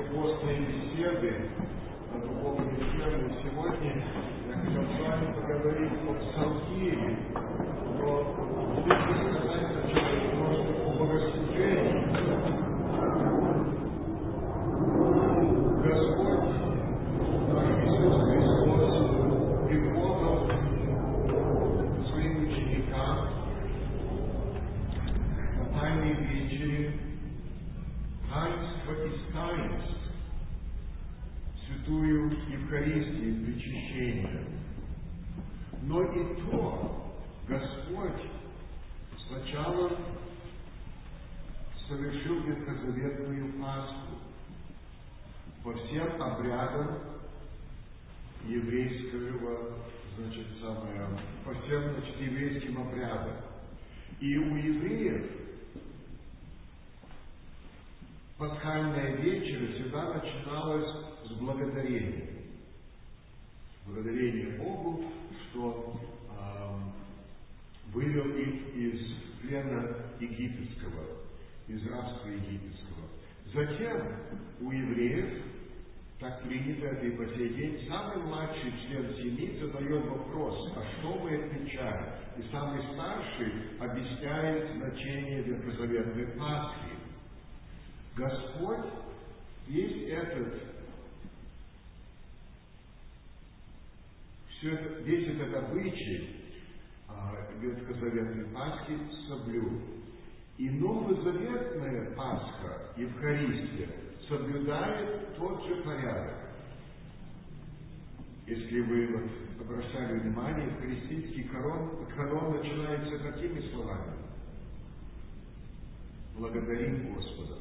постные беседы о духовной теме. Сегодня я хотел с вами поговорить о Псалтире, но здесь сказать сначала немножко о богослужении. Господь, наш Иисус Христос, преподал своим ученикам на Тайной вечере таинство из таинств, святую Евхаристию, причащение. Но и то Господь сначала совершил ветхозаветную Пасху по всем обрядам еврейского, по всем, еврейским обрядам. И у евреев пасхальная вечеря всегда начиналась с благодарения. Благодарение Богу, что вывел их из плена египетского, из рабства египетского. Затем у евреев, так принято это и по сей день, самый младший член семьи задает вопрос, а что мы отмечаем? И самый старший объясняет значение ветхозаветной Пасхи. Господь есть весь этот обычай ветхозаветной Пасхи соблюл. И новозаветная Пасха, Евхаристия, соблюдает тот же порядок. Если вы обращали внимание, евхаристийский канон начинается какими словами? Благодарим Господа.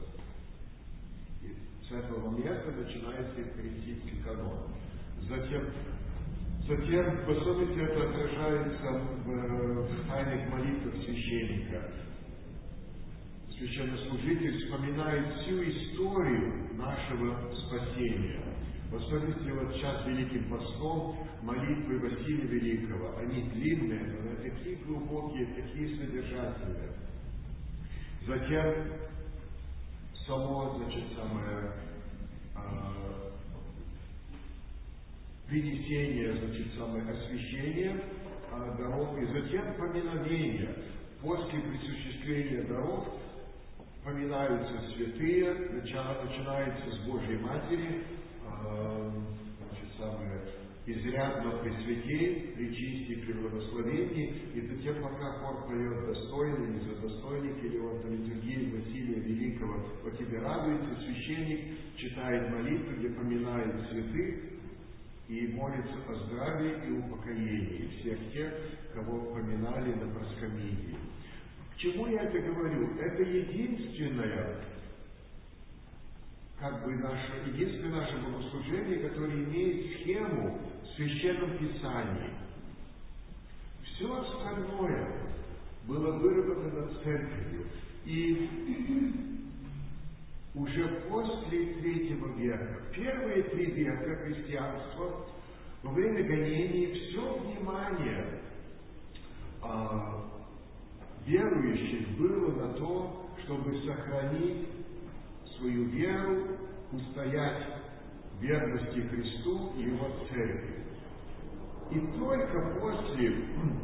С этого места начинается евхаристийский канон. Затем, в особенности, это отражается в тайных молитвах священника. Священнослужитель вспоминает всю историю нашего спасения. В особенности, сейчас Великим Постом, молитвы Василия Великого. Они длинные, но они такие глубокие, такие содержательные. Затем само, принесение, освящение даров, и затем поминовение. После присуществления даров поминаются святые, начинается с Божьей Матери, изрядно пресвятей, пречисти, преблагословений, и затем, пока хор поет достойный, не за достойник, или вот на литургии Василия Великого, «О тебе радуется», священник читает молитву, где поминает святых, и молится о здравии и упокоении всех тех, кого поминали на проскомидии. К чему я это говорю? Это единственное наше богослужение, которое имеет схему в Священном Писании. Все остальное было выработано церковью. И уже после III века, первые 3 века христианства, во время гонений, все внимание верующих было на то, чтобы сохранить свою веру, устоять в верности Христу и Его церкви. И только после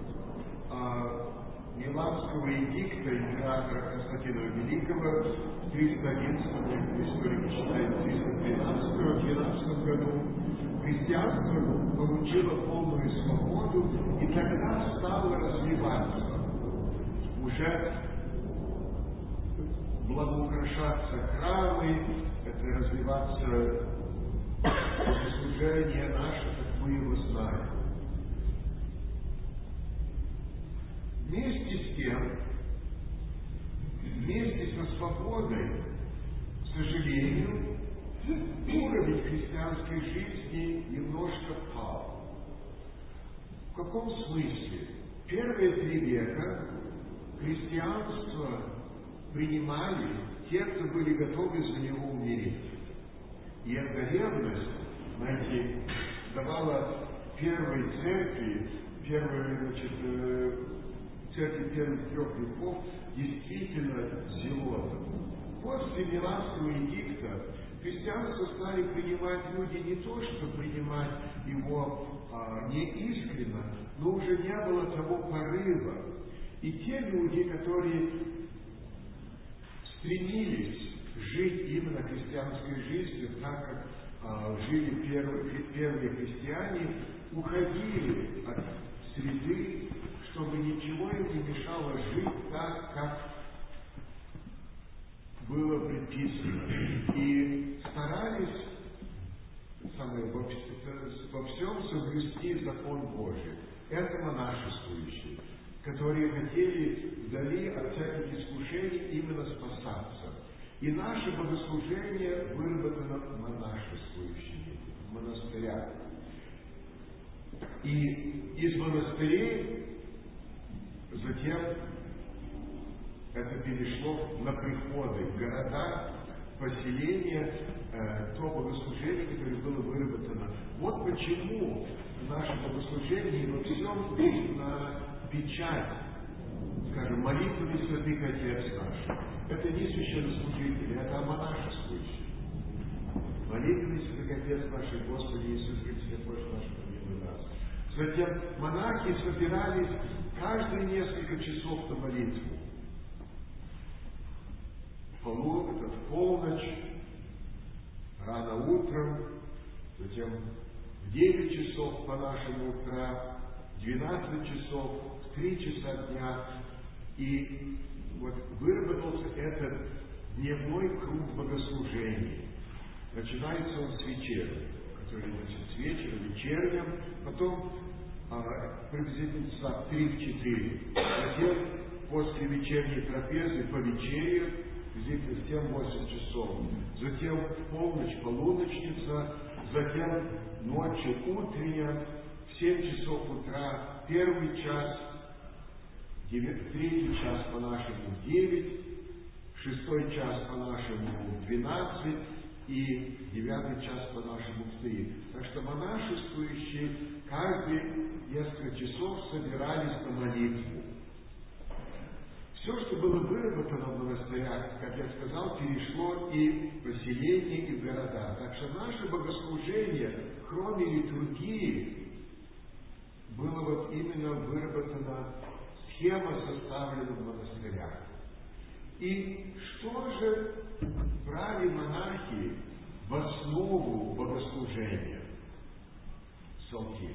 Миланского эдикта императора Константина Великого в 311, историки считают, в 312 году, христианство получило полную свободу, и тогда стало развиваться, уже благоукрашаться храмы, это развиваться служение наше, как мы его знаем. Вместе с тем, вместе со свободой, к сожалению, уровень христианской жизни немножко пал. В каком смысле? Первые 3 века христианство принимали те, кто были готовы за него умереть. И эта ревность, давала первой церкви, церкви первых 3 веков действительно зелотом. После Миланского эдикта христианство стали принимать люди не то, что принимать его неискренно, но уже не было того порыва. И те люди, которые стремились жить именно христианской жизнью, так как жили первые христиане, уходили от среды, чтобы ничего им не мешало жить так, как было предписано. И старались во всем соблюсти закон Божий. Это монашествующие, которые хотели вдали от всяких искушений именно спасаться. И наше богослужение выработано монашествующими, в монастырях. И из монастырей затем это перешло на приходы в города, поселения, то богослужение, которое было выработано. Вот почему наше богослужение во всем на печать, скажем, молитвами святых Отец наш. Это не священнослужители, это монашествующие. Молитвами святых Отец наш, Господи Иисус Христе, Боже наш, помилуй нас. Затем монахи собирались каждые несколько часов на молитву. В полночь, рано утром, затем в 9 часов по нашему утра, в 12 часов, в 3 часа дня. И вот выработался этот дневной круг богослужений. Начинается он с вечери, который, значит, с вечера, вечерним, потом приблизительно часа 3-4. Затем после вечерней трапезы по вечере, приблизительно 7-8 часов. Затем в полночь полуночница, затем ночью утренняя, в 7 часов утра, 1 час, 3 час по нашему 9, 6 час по нашему 12 и 9 час по нашему 3. Так что монашествующие каждые несколько часов собирались на молитву. Все, что было выработано в монастырях, как я сказал, перешло и в поселения, и в города. Так что наше богослужение, кроме литургии, было вот именно выработана схема, составлена в монастырях. И что же брали монахи в основу богослужения? Псалтирь.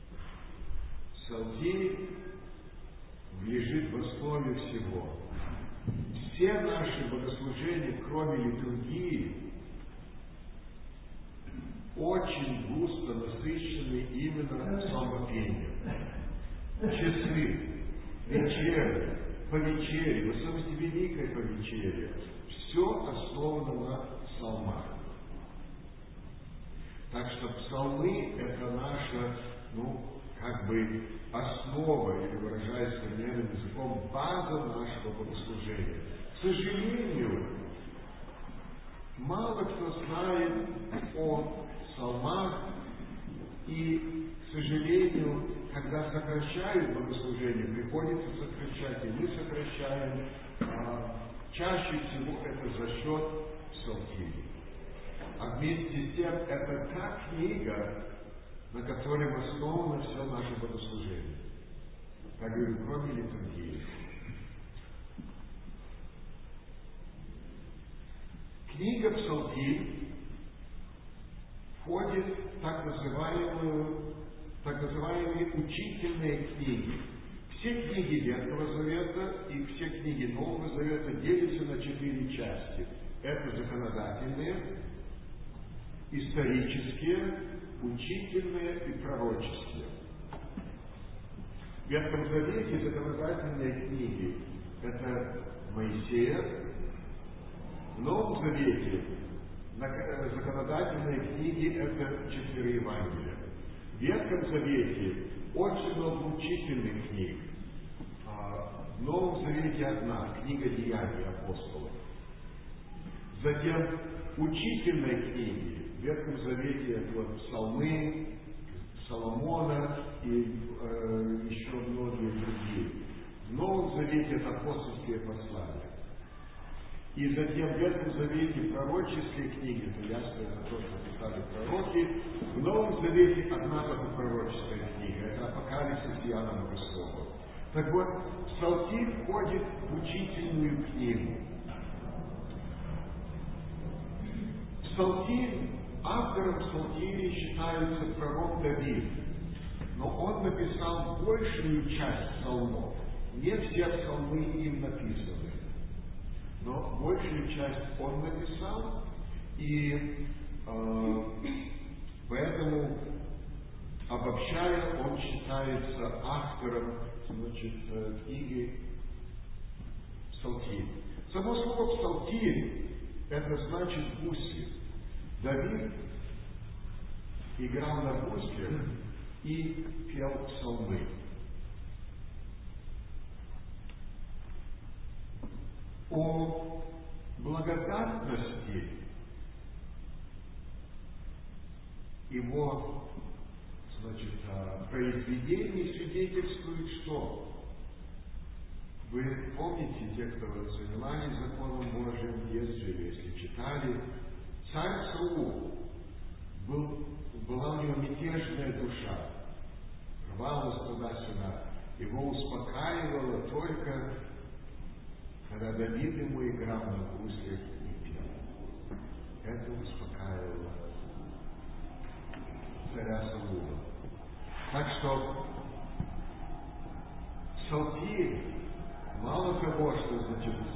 Псалтирь лежит в основе всего. Все наши богослужения, кроме литургии, очень густо насыщены именно псалмопением. Часы, вечеры, повечерие, в особенности Великое повечерие, все основано на псалмах. Так что псалмы — это наша, основа, или выражаясь современным языком, база нашего богослужения. К сожалению, мало кто знает о псалмах, и, к сожалению, когда сокращают богослужение, приходится сокращать, и мы сокращаем, чаще всего это за счет псалтири. А вместе с тем, это та книга, на которой основано все наше богослужение. Я говорю, кроме литургии. Книга Псалтирь входит в так называемые учительные книги. Все книги Ветхого Завета и все книги Нового Завета делятся на 4 части. Это законодательные, исторические, учительные и пророческие. В Ветхом Завете законодательные книги — это Моисея. В Новом Завете законодательные книги — это 4 Евангелия. В Ветхом Завете очень много учительных книг. В Новом Завете одна — книга Деяний апостолов. Затем учительные книги. В Ветхом Завете это псалмы Соломона и еще многие другие. В Новом Завете это апостольские послания. И затем в Ветхом Завете пророческие книги, это ясно, это то, что писали пророки. В Новом Завете одна только пророческая книга, это Апокалипсис Иоанна Богослова. Так вот, Псалтирь входит в учительную книгу. Автором Псалтири считается пророк Давид, но он написал большую часть псалмов. Не все псалмы им написаны, но большую часть он написал, и поэтому, обобщая, он считается автором, книги Псалтирь. Само слово Псалтирь это значит гусли. Давид играл на гуслях и пел псалмы. О благодатности его произведений свидетельствует что? Вы помните, те, кто занимались законом Божьим в детстве, или если читали, царь Саул, была у него мятежная душа, рвалась туда-сюда. Его успокаивало только, когда Давид ему играл на гуслях и пел. Это успокаивало царя Саула. Так что Псалтирь, мало того, что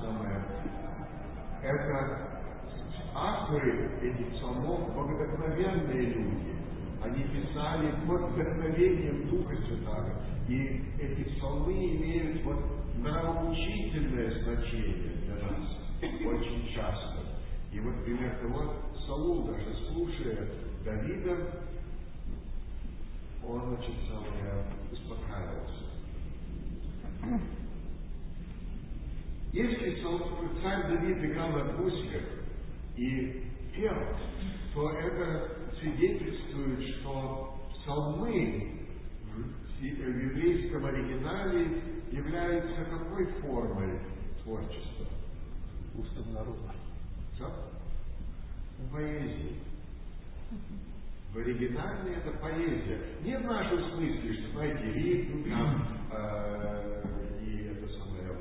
это авторы этих псалмов вдохновенные люди. Они писали под вдохновением Духа Святаго. И эти псалмы имеют нравоучительное значение для нас очень часто. И пример того, Саул, даже слушая Давида, он, успокаивался. Если царь Давид играл на гуслях и пел, то это свидетельствует, что псалмы в еврейском оригинале являются какой формой творчества? Устным народом. Что? Поэзии. В оригинале это поэзия. Не в нашем смысле, что, знаете, ритм там, и это самое,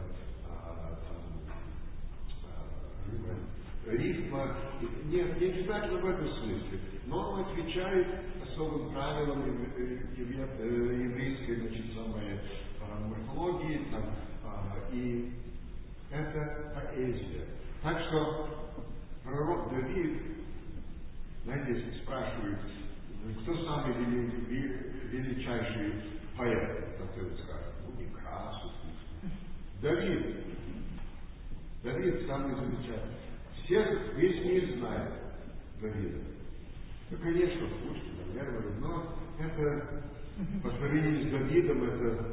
рифма. Нет, не обязательно в этом смысле. Но он отвечает особым правилам еврейской, морфологии, и это поэзия. Так что пророк Давид, знаете, если спрашивают, кто самый величайший поэт, кто скажет, Некрасов. Давид. Давид самый замечательный. Всех, весь мир знает Давида. Ну, конечно, Пушкин, Лермонтов, но это, по сравнению с Давидом,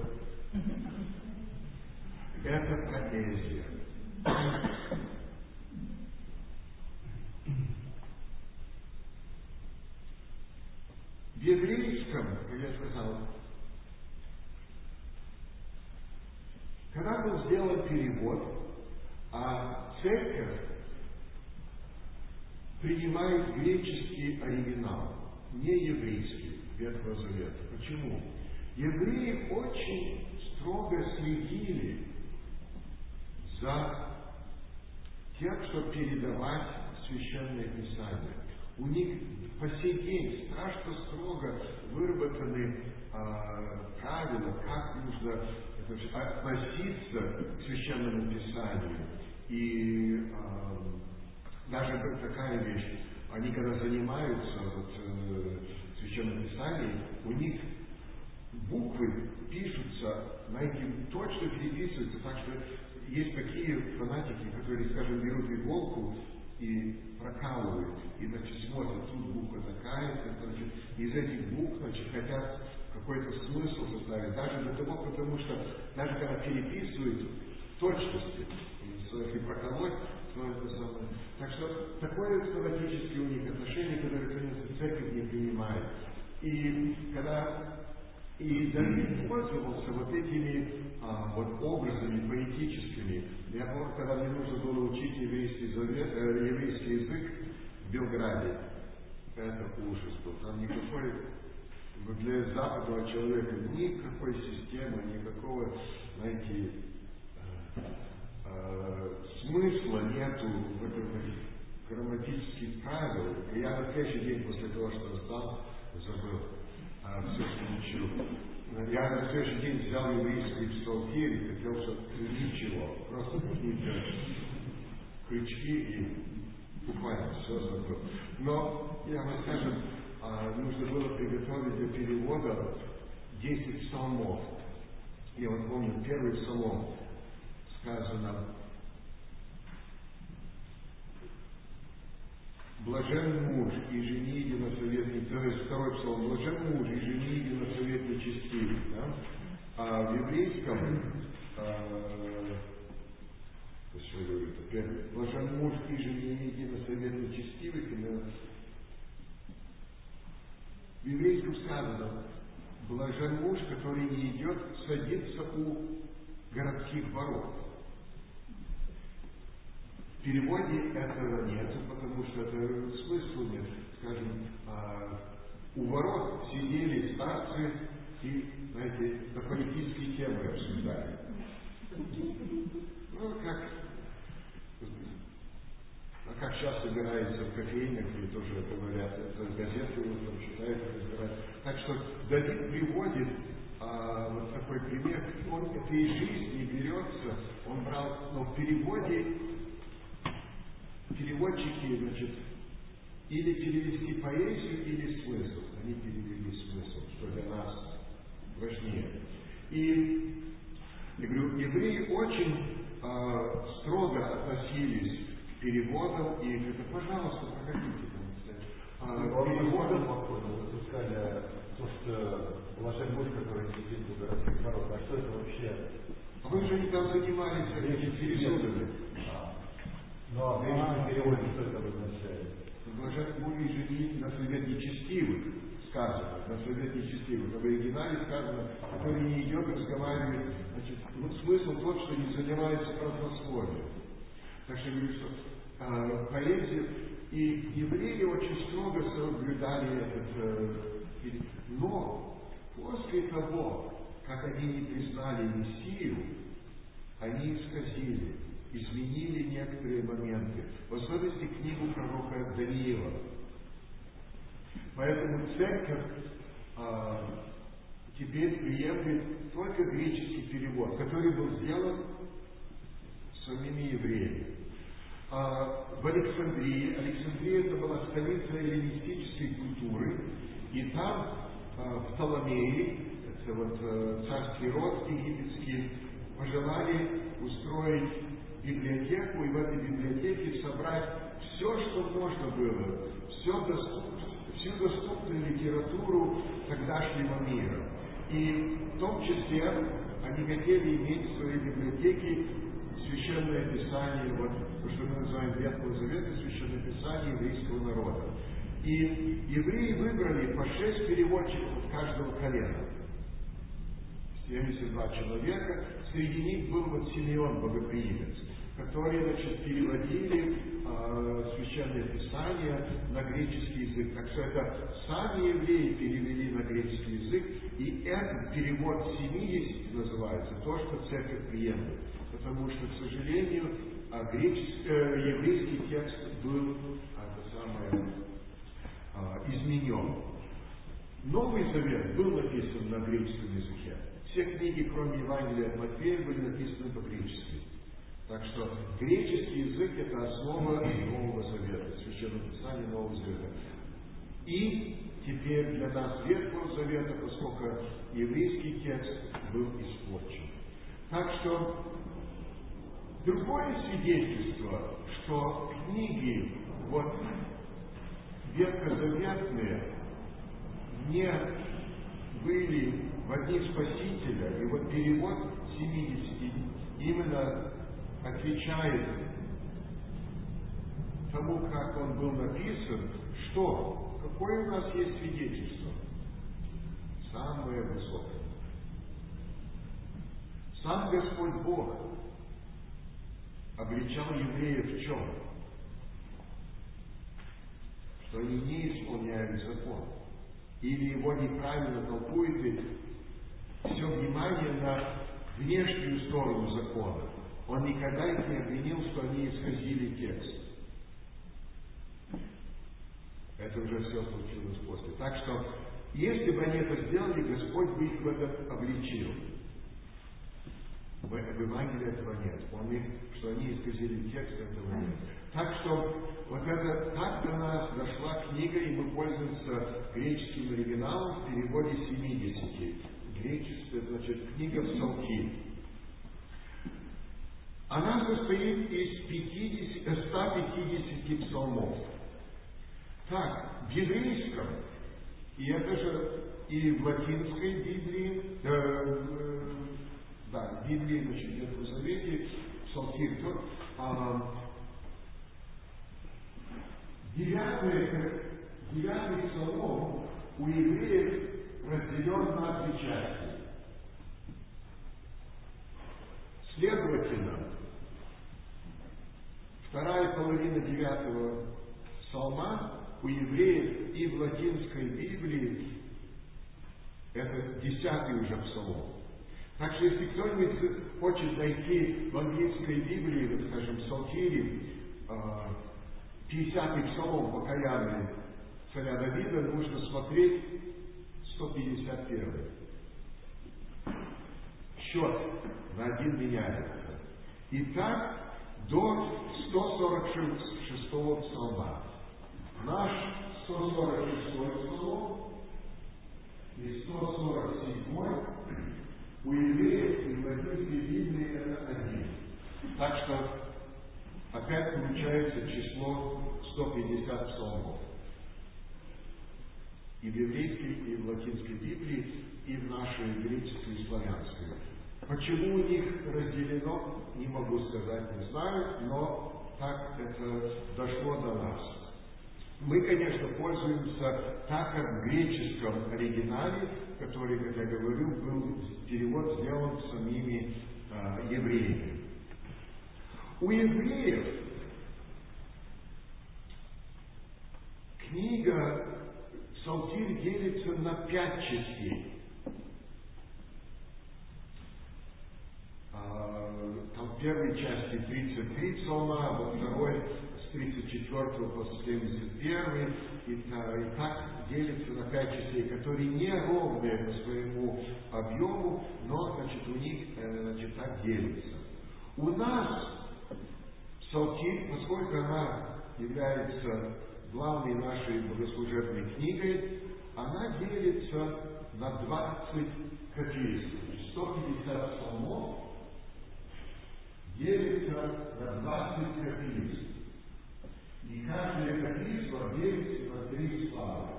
это поэзия. В еврейском, как я сказал, когда был сделан перевод, а церковь принимает греческий оригинал, не еврейский, Ветхого Завета. Почему? Евреи очень строго следили за тем, чтобы передавать Священное Писание. У них по сей день страшно строго выработаны правила, как нужно относиться к Священному Писанию. И даже такая вещь, они когда занимаются Священным Писанием, у них буквы пишутся, на эти точно переписываются, так что есть такие фанатики, которые, скажем, берут иголку и прокалывают, и, смотрят, тут буква такая-то, из этих букв, хотят какой-то смысл составить, даже до того, потому что, даже когда переписывают в точности, если проколоть, то это самое. Так что такое фанатическое у них отношение, которое, конечно, церковь не принимает. И когда Давид пользовался этими вот образами поэтическими. Я помню, когда мне нужно было учить еврейский язык в Белграде, это ужас был. Там никакой, для западного человека, никакой системы, никакого, знаете, смысла нету в этом грамматических правил. И я на следующий день после того, что сдал, забыл все, что учил. Я на следующий день взял еврейский псалтирь и хотел, чтобы ничего, просто какие-то крючки и буквально все забыл. Но, я вам скажу, нужно было приготовить для перевода 10 псалмов. Я вот помню, первый псалом сказано: блажен муж и жени единосоветный, то есть второй псалом: блажен муж и жени единосоветный честивый. Да? А в еврейском, что я говорю, первый: блажен муж и жени единосоветный честивый. В еврейском сказано: блажен муж, который не идет садиться у городских ворот. В переводе этого нет, потому что это смысла нет. Скажем, у ворот сидели старцы и, знаете, политические темы обсуждали. Ну, как сейчас собирается в кофейнях, и тоже говорят, это газеты утром читают, разбирают. Так что Давид приводит вот такой пример. Он это из жизни берется, он брал, но в переводе переводчики, значит, или перевести поэзию, или смысл. Они перевели смысл, что для нас важнее. И я говорю, евреи очень строго относились к переводам, и это, пожалуйста, проходите там. Переводом вы сказали, то, что блажен муж, который не сидит у городских ворот. А что это вообще? А вы же не там занимались этими переводами. Ну, а в греческом переводе что это означает? Блажен муж и жени на совет нечестивых, сказано, на совет нечестивых. В оригинале сказано, который не идет разговаривать. Значит, вот смысл тот, что не занимается празднословием. Так что я говорю, что поэзия, и евреи очень строго соблюдали этот. Но после того, как они не признали Мессию, они исказили, изменили некоторые моменты, в особенности книгу пророка Даниила. Поэтому церковь теперь приемлет только греческий перевод, который был сделан самими евреями. В Александрия это была столица эллинистической культуры, и там в Птолемее, это вот царский род египетский, пожелали устроить библиотеку, и в этой библиотеке собрать все, что можно было, всю доступную литературу тогдашнего мира. И в том числе они хотели иметь в своей библиотеке священное писание, вот то, что мы называем Ветхого Завета, священное писание еврейского народа. И евреи выбрали по 6 переводчиков от каждого колена. 72 человека. Среди них был вот Симеон Богоприимец, которые, значит, переводили священное писание на греческий язык. Так что это сами евреи перевели на греческий язык, и этот перевод 70 называется то, что церковь приемлет. Потому что, к сожалению, еврейский текст был изменен. Новый Завет был написан на греческом языке. Все книги, кроме Евангелия от Матфея, были написаны по-гречески. Так что греческий язык – это основа Нового Завета, Священного Писания Нового Завета. И теперь для нас Ветхого Завета, поскольку еврейский текст был испорчен. Так что другое свидетельство, что книги вот ветхозаветные не были в дни Спасителя, и вот перевод 70 именно отвечает тому, как он был написан, что, какое у нас есть свидетельство? Самое высокое. Сам Господь Бог обличал евреев в чем? Что они не исполняют закон. Или его неправильно толкуют, и все внимание на внешнюю сторону закона. Он никогда их не обвинил, что они исказили текст. Это уже все случилось после. Так что, если бы они это сделали, Господь бы их в этом обличил. В Евангелии этого нет. Он их, что они исказили текст, этого нет. Так что, вот это так до нас дошла книга, и мы пользуемся греческим оригиналом в переводе 70. Греческая, значит, книга Псалтирь. Она состоит из 150 псалмов. Так, в еврейском, и это же и в латинской Библии, в Библии, значит, в Ветхом Завете, Псалтирь, девятый псалом у евреев разделен на две части. Следовательно, вторая половина 9-го псалма у евреев и в латинской Библии это 10-й уже псалом. Так что если кто-нибудь хочет найти в английской Библии, вот, скажем, Псалтире, 50-й псалом покаянный царя Давида, нужно смотреть 151-й. Счет на один меняется. И так до 146-го псалма. Наш 146-й псалом и 147-й у евреев и в латинской Библии это один. Так что опять получается число 150 псалмов. И в еврейской, и в латинской Библии, и в нашей греческой и славянской. Почему у них разделено, не могу сказать, не знаю, но так это дошло до нас. Мы, конечно, пользуемся так, как в греческом оригинале, который, как я говорил, был перевод сделан самими евреями. У евреев книга Псалтирь делится на 5 частей. Там в первой части 33 псалма, во второй с 34 по 71, и так делится на 5 частей, которые не ровные по своему объему, но, значит, у них, значит, так делится. У нас Псалтирь, поскольку она является главной нашей богослужебной книгой, она делится на 20 капитул. 150 псалмов делится на 20 капитул. И каждое капитул делится на 3 славы.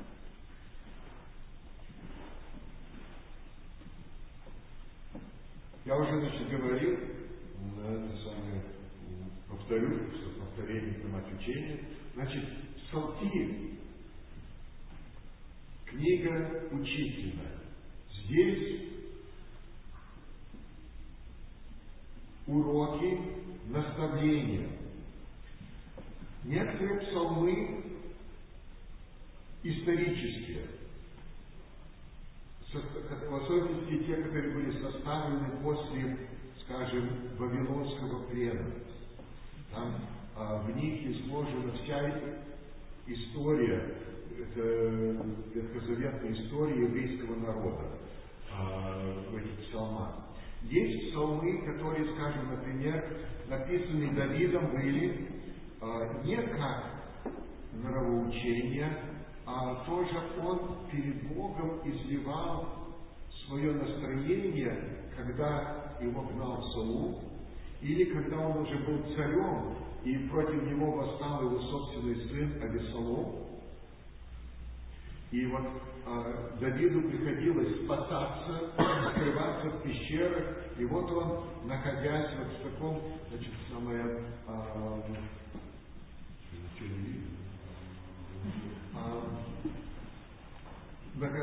Я уже, значит, говорил, повторю, что повторение это мать учения. Значит, Псалтирь — книга учительная. Здесь уроки, наставления. Некоторые псалмы исторические, в особенности те, которые были составлены после, скажем, Вавилонского плена. Там в них изложена вся история, это ветхозаветная история еврейского народа в этих псалмах. Есть псалмы, которые, скажем, например, написаны Давидом, были не как нравоучение, а тоже он перед Богом изливал свое настроение, когда его гнал Саул, или когда он уже был царем, и против него восстал его собственный сын Авесолом. И вот Давиду приходилось спасаться, скрываться в пещерах, и вот он, находясь вот в таком, значит,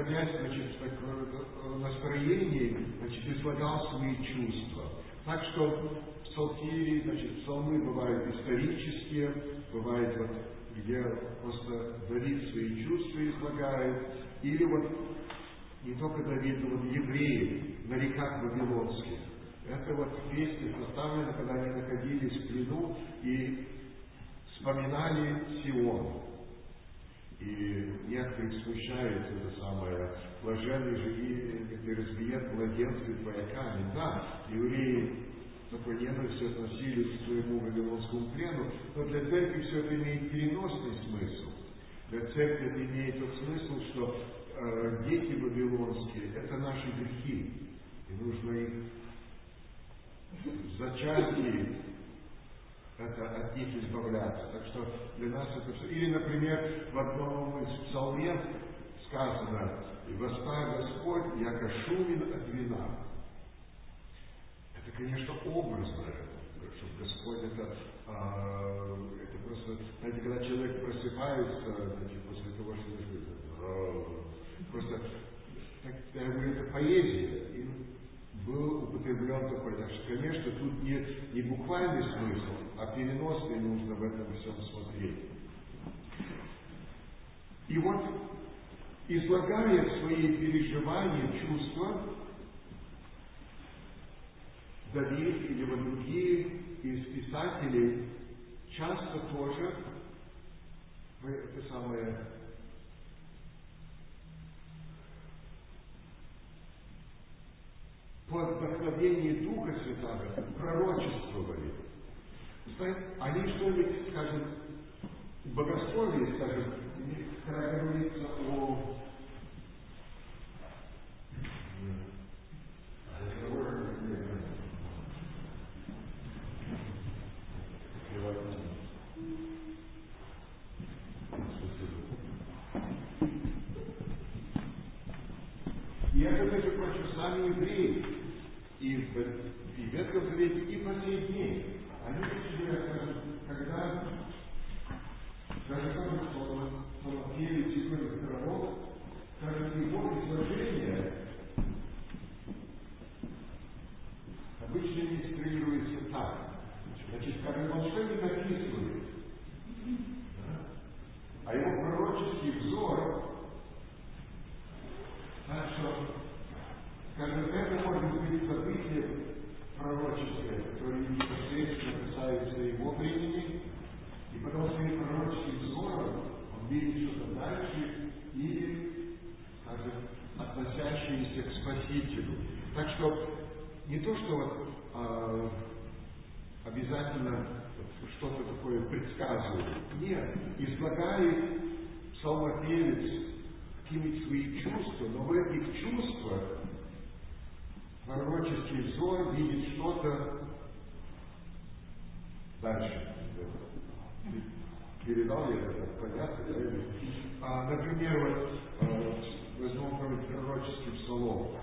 находясь, значит, в таком настроении, значит, излагал свои чувства. Так что в псалтире, значит, псалмы бывают исторические, бывает вот, где просто Давид свои чувства излагает, или вот не только Давид, но вот евреи на реках Вавилонских. Это вот песни составлены, когда они находились в плену и вспоминали Сион. И некоторых смущает это самое блаженный же и разбиет младенцев твоя камень. Да, евреи с такой ненавистью относились к своему вавилонскому плену, но для церкви все это имеет переносный смысл. Для церкви это имеет тот смысл, что дети вавилонские – это наши грехи, и нужно их зачатки от них избавляться. Так что для нас это все. Или, например, в одном из псалмов сказано: «Воспа Господь, яко шумен от вина». Это, конечно, образно, что Господь это просто, знаете, когда человек просыпается, значит, после того, что просто, я говорю, это поэзия. И был употреблен такой. Так что, конечно, тут не буквальный смысл, а переносный нужно в этом всем смотреть. И вот, излагая свои переживания, чувства, Давид или вот другие из писателей часто тоже это самое по вдохновению Духа Святаго пророчествовали. Знаете, они что-нибудь, скажем, в богословии, скажем, когда говорится о и это, между прочим, сами евреи, и в Ветхом Завете, и по сей день. Они говорят, когда даже Самофелий, Тихоний Пророк, скажем, его изложение обычно иллюстрируется так. Значит, скажем, он что-нибудь описывает, да? А его пророческий взор, так что, скажем, это может быть событие пророческое, которое непосредственно касается его времени, и потом своим пророческим взором он видит что-то дальше или, скажем, относящееся к Спасителю. Так что не то, что вот, обязательно что-то такое предсказывает. Нет, излагает псалмопевец какие-нибудь свои чувства, но в этих чувствах пророческий взор видит что-то дальше. Передал я это, понятно? Например, вот, возьмем какой-нибудь пророческий псалом.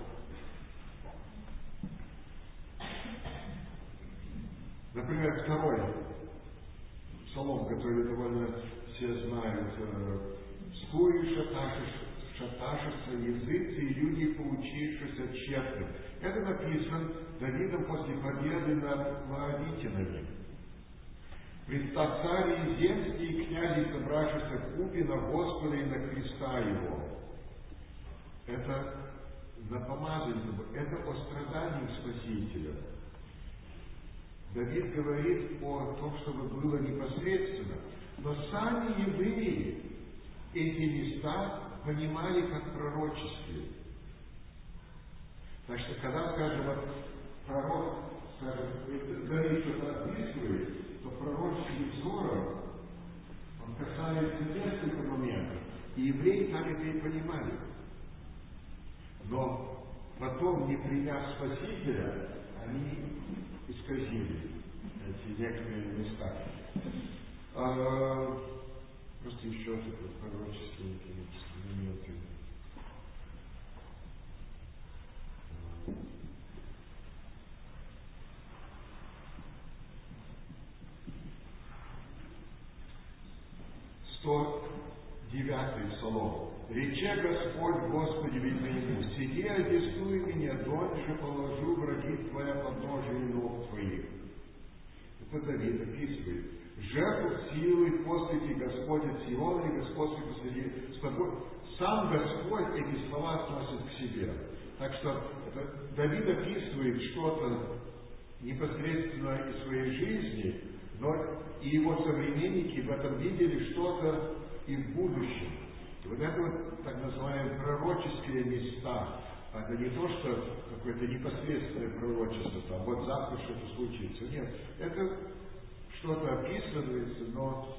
Например, второй псалом, который довольно все знают. «Скури шаташися языцы и люди, поучившись тщетным». Это написано Давидом после победы над моавитянами. «Представ цари земские и князи, собравшися купе на Господа и на Христа Его». Это на помазание, это о страдании Спасителя. Давид говорит о том, чтобы было непосредственно. Но сами евреи эти места понимали как пророческие. Так что, когда, скажем, вот, пророк, скажем, Давид что-то описывает, то пророческим взором он касается нескольких моментов. И евреи там это и понимали. Но потом, не приняв Спасителя, они исказили эти некоторые места. Просто еще такой пророческие моменты. «109-й псалом». Рече Господь Господи ведь моему, сиди, одесуй меня, дольше положу враги твоя подножие ног твоих. Это Давид описывает. Жертву силы после Господь от Сиона, и Господь посреди с тобой. Сам Господь эти слова относит к себе. Так что Давид описывает что-то непосредственно из своей жизни, но и его современники в этом видели что-то и в будущем. И вот это вот так называемые пророческие места. Это не то, что какое-то непосредственное пророчество, там, вот завтра что-то случится. Нет, это что-то описывается, но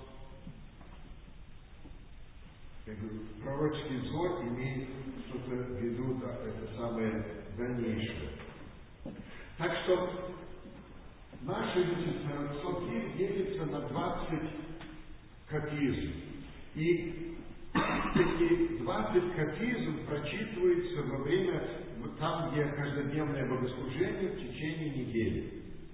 я говорю, пророческий взор имеет что-то в виду, да, это самое дальнейшее. Так что наша псалтирь делится на 20 капизм. И эти 20 капизм прочитываются во время, там, где каждодневное богослужение в течение недели.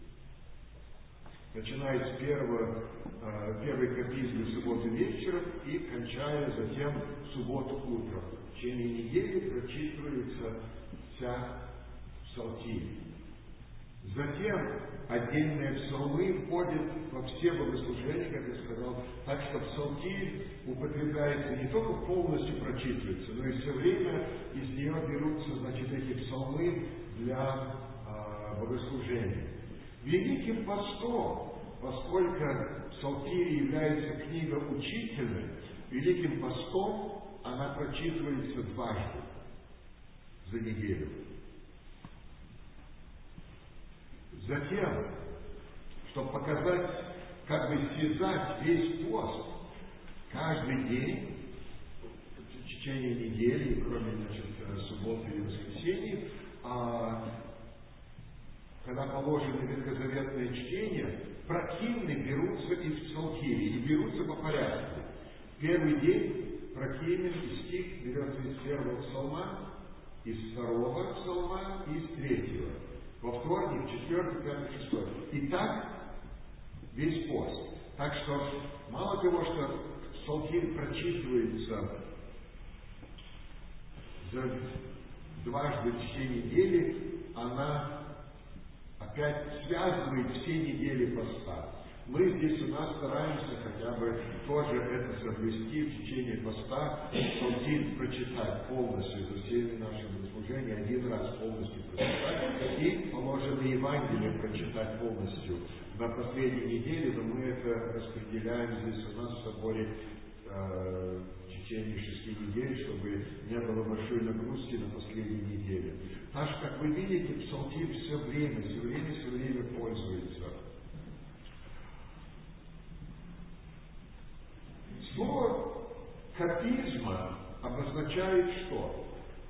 Начиная с первой капизмы в субботу вечером и кончая затем в субботу утром. В течение недели прочитывается вся псалтирь. Затем отдельные псалмы входят во все богослужения, как я сказал, так что псалтирь употребляется не только полностью прочитывается, но и все время из нее берутся, значит, эти псалмы для богослужения. Великим постом, поскольку псалтирь является книга учительной, Великим постом она прочитывается дважды за неделю. Затем, чтобы показать, как бы связать весь пост, каждый день, в течение недели, кроме, значит, субботы и воскресенья, когда положено ветхозаветное чтение, прокимны берутся из псалтири и берутся по порядку. Первый день прокимен и стих берется из первого псалма, из второго псалма и из третьего. Во вторник, четвертый, пятый, шестой. И так весь пост. Так что мало того, что псалтирь прочитывается дважды в течение недели, она опять связывает все недели поста. Мы здесь у нас стараемся хотя бы тоже это соблюсти в течение поста, псалтирь прочитать полностью за всеми нашими богослужениями, один раз полностью прочитать, и положено Евангелие прочитать полностью на последней неделе, но мы это распределяем здесь у нас в соборе в течение 6 недель, чтобы не было большой нагрузки на последней неделе. Так что, как вы видите, псалтирь все время пользуется. Слово капизма обозначает что?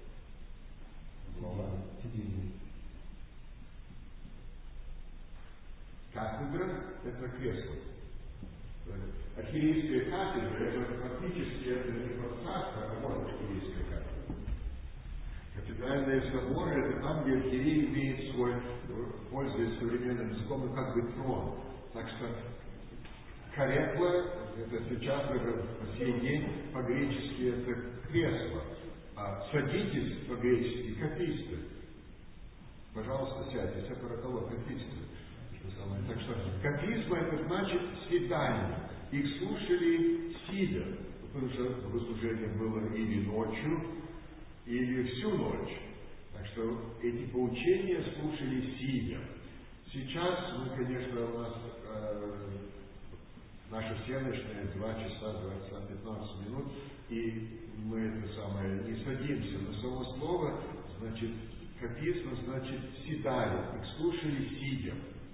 Кафедра – это кресло. Архиерейская кафедра – это фактически не пространство, а вот архиерейская кафедра. Кафедральные соборы – это там, где архиерей имеет свой, пользуясь современным языком, как бы трон. Так что каретла, это сейчас, по сей день, по-гречески это кресло. А садитесь по-гречески каписты. Пожалуйста, сядьте, сепаратолог каписты. Так что капизма это значит свидание. Их слушали сидя, потому что богослужение было или ночью, или всю ночь. Так что эти поучения слушали сидя. Сейчас мы, конечно, у нас наша всеночная 2 часа 15 минут, и мы это самое не садимся. Но само слово, значит, капизма, значит, седали, их слушали сидя.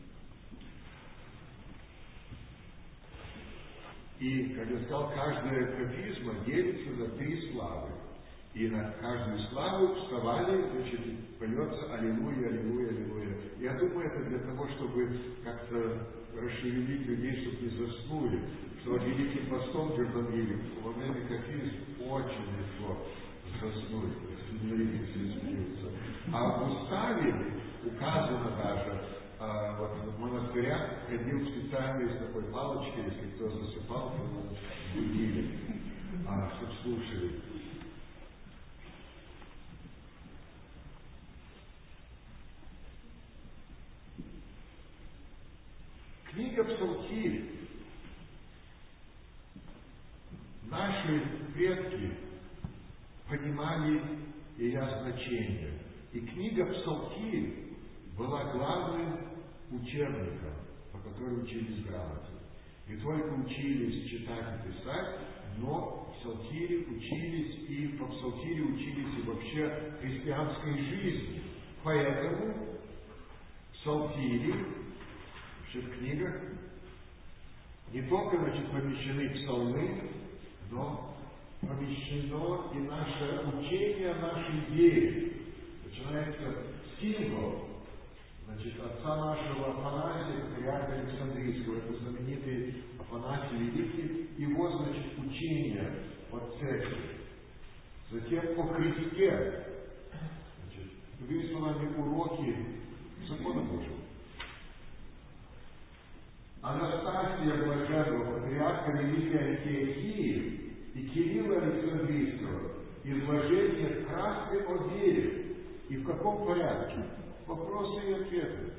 И, как я сказал, каждая капизма делится на 3 славы. И на каждую славу вставали, значит, поется «Аллилуйя, аллилуйя, аллилуйя». Я думаю, это для того, чтобы как-то расшевелить людей, чтобы не заснули. Что Великим постом в Джердамиле во время капизм очень легко заснуть, если смеются. А в уставе указано даже, вот в монастырях ходил специально с такой палочкой, если кто засыпал, то его будили, чтобы слушали. книга Псалтирь. Наши предки понимали ее значение. И книга Псалтирь была главным учебником, по которому учились грамоте. Не только учились читать и писать, но в Псалтире учились и по Псалтире учились и вообще христианской жизни. Поэтому в Псалтире, вообще в книгах, не только, помещены псалмы, но помещено и наше учение о нашей вере. Начинается символ, отца нашего Афанасия, патриарха Александрийского, это знаменитый Афанасий Великий, его, учение о церкви. Затем о Христе. Другими словами, уроки закона Божьего. Анастасия Блаженного, патриарха Великой Антиохии и Кирилла Александрийского, изложение вкратце о вере. И в каком порядке? Вопросы и ответы.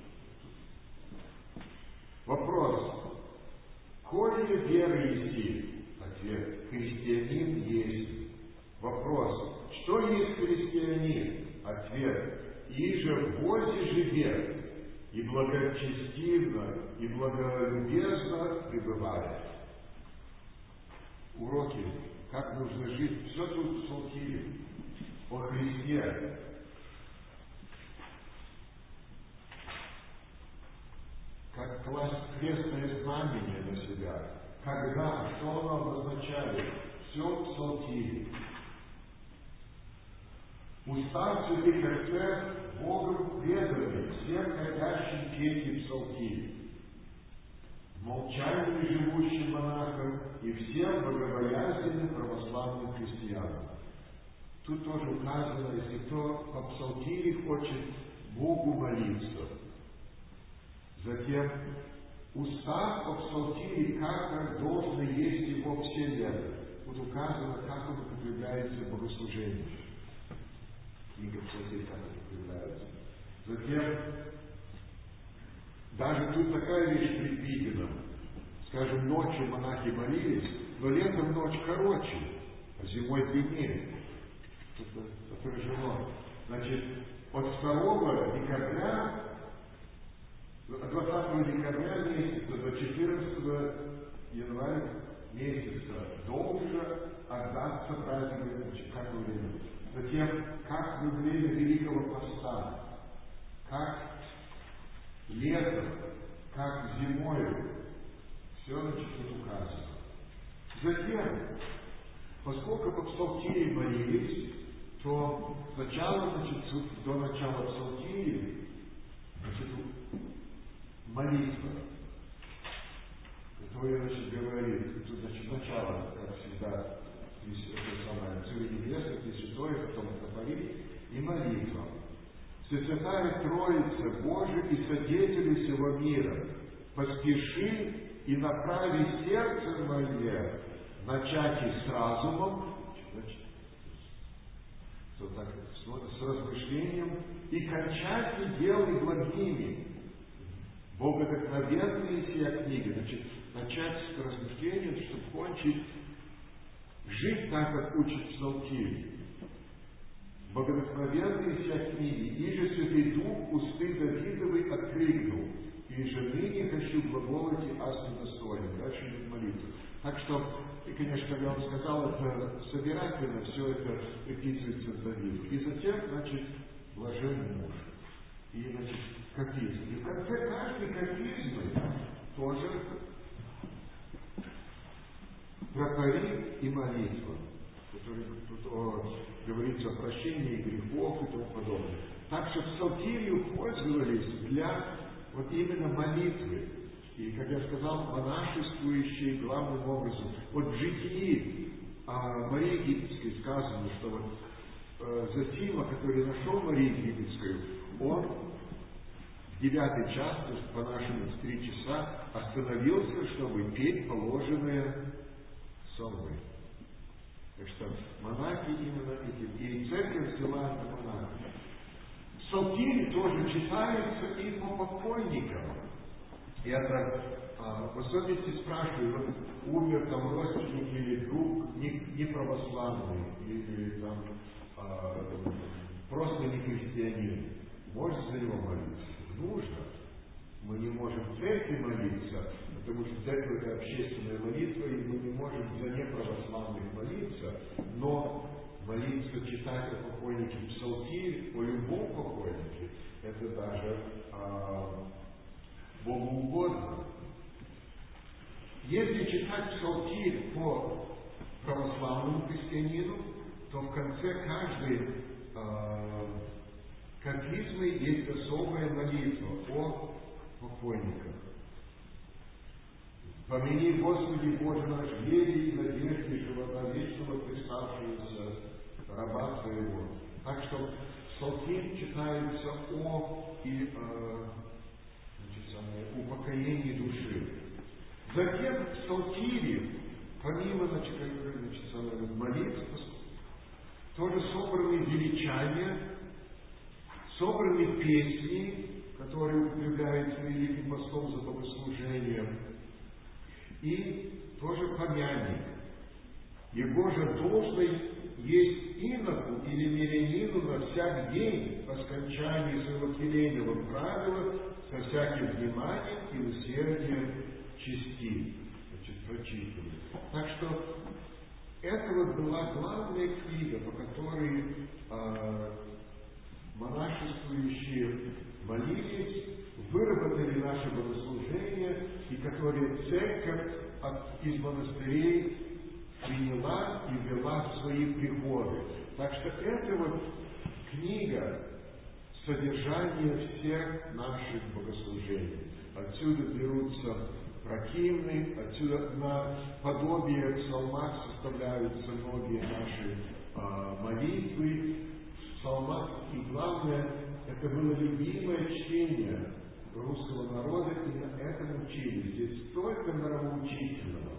Вопрос. Коли вера еси? Ответ. Христианин есть. Вопрос. Что есть христианин? Ответ. Иже в Боге живет, и благочестивно, и благолюбезно пребывает. Уроки. Как нужно жить. Все тут в Псалтире. О Христе. Как класть крестное знамение на себя. Когда, что оно обозначает. Все в Псалтире. Устав святых отцов Богом преданный всем ходящим песни Псалтире. Молчанием живущим монахам и всем богобоязненным православным христианам. Тут тоже указано, если кто по Псалтире хочет Богу молиться. Затем устав по Псалтире, как должно есть его все лета. Вот указано, как он употребляется в богослужении. Книга Псалтирь, как употребляется. Затем, даже тут такая вещь предвидена. Скажем, ночью монахи молились, но летом ночь короче, а зимой длиннее. Это отражено. Значит, от 2 декабря, от 20 декабря месяца до 14 января месяца должно отдаться празднику, как во время. Затем, как во время Великого Поста, как летом, как зимой, все, тут указано. Затем, поскольку по Псалтире молились, то сначала, до начала Псалтири, молитва, которая, говорит, тут, начало, как всегда, это самое, Царь Небесный, Ты Святой, потом Тропарит, и молитва. Святая Троица Божия и Содетель всего мира, поспеши и направи сердце мое, начати с разумом, с размышлением, и кончайте делай благими. Богодохновенные сия книги. Начать с размышлением, чтобы кончить жить так, как учит Псалтирь. Богодохновенные сия книги. И же Святый Дух усты Давидовой откликнул. И же ныне хочу глаголать аз недостойный. Дальше идет молитва. Так что, и, конечно, когда он сказал, это собирательно, все это приписывается к Давиду. И затем, блаженный муж. И, кафизм. И в конце каждой кафизмы тоже тропарит и молитва, который тут говорится о прощении грехов и тому подобное. Так что Псалтирью пользовались для именно молитвы. И, как я сказал, монашествующие главным образом. В житии Марии Египетской сказано, что Зосима, который нашел Марию Египетскую, он в 9 час, то есть по-нашему в 3 часа, остановился, чтобы петь положенные псалмы. Так что монахи именно этим. И церковь взяла это монахи. Псалтирь тоже читается и по покойникам. Это в особенности спрашиваю, вот умер там родственник или друг не православный, или там просто не христианин, можно за него молиться? Нужно. Мы не можем в церкви молиться, потому что церковь — это общественная молитва, и мы не можем за неправославных молиться, но молиться, читать о покойнике псалтирь, о любом покойнике, это даже Богу угодно. Если читать псалтирь по православному христианину, то в конце каждой кафизмы есть особая молитва о покойниках. Помяни, Господи Боже наш, вере и надежде живота вечного представшегося раба Твоего. Так что псалтирь читается о упокоении души. Затем в псалтире, помимо молитв, тоже собраны величания, собраны песни, которые употребляются Великим Постом за богослужением, и тоже помянник. Его же должно есть иноку или мирянину на всяк день по скончании своего келейного правила со всяким вниманием и усердием чести, прочитывать. Так что это вот была главная книга, по которой монашествующие молились, выработали наше богослужение, и которые церковь из монастырей приняла и вела в свои приходы. Так что это вот книга содержания всех наших богослужений. Отсюда берутся противны, отсюда на подобие псалмах составляются многие наши молитвы. В псалмах, и главное, это было любимое чтение русского народа, и на этом учились. Здесь столько нравоучительного.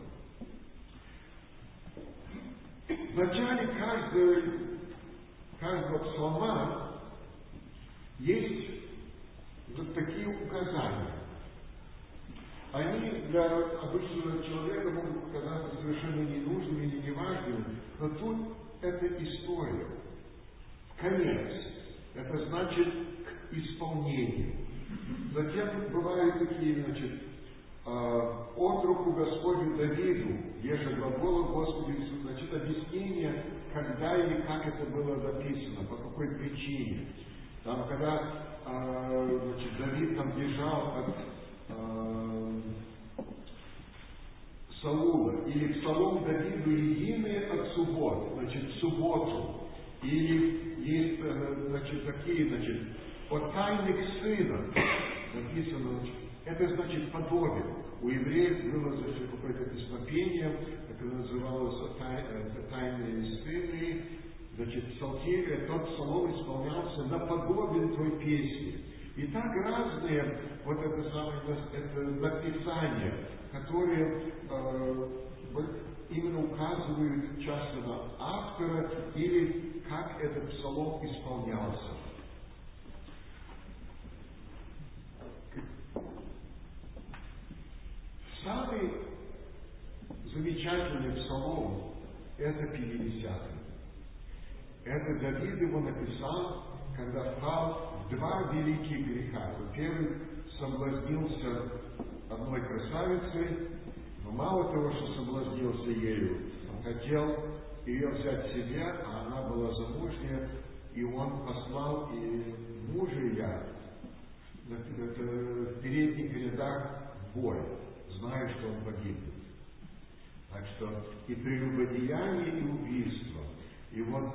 В начале каждого псалма есть вот такие указания. Они для обычного человека могут показаться совершенно ненужными или неважными, но тут это история. Конец. Это значит к исполнению. Затем бывают такие, от руку Господню Давиду, еже глагола Господу Иисусу, значит, объяснение, когда или как это было записано, по какой причине. Там, когда Давид там бежал от Саула, или псалом Давиду единый от суббот, в субботу, или есть, такие, от тайных сына написано, это значит подобие. У евреев было какое-то песнопение, это называлось тайные сыны, псалтирь, тот псалом исполнялся наподобие той песни. И так разные это написания, которые именно указывают часто на автора или как этот псалом исполнялся. Самый замечательный псалом — это 50-й. Это Давид его написал, когда впал в два великих греха. Во-первых, соблазнился одной красавицей, но мало того, что соблазнился ею, он хотел ее взять себе, а она была замужняя, и он послал и мужа ее в передних рядах в бой, зная, что он погибнет. Так что и прелюбодеяние, и убийство. И вот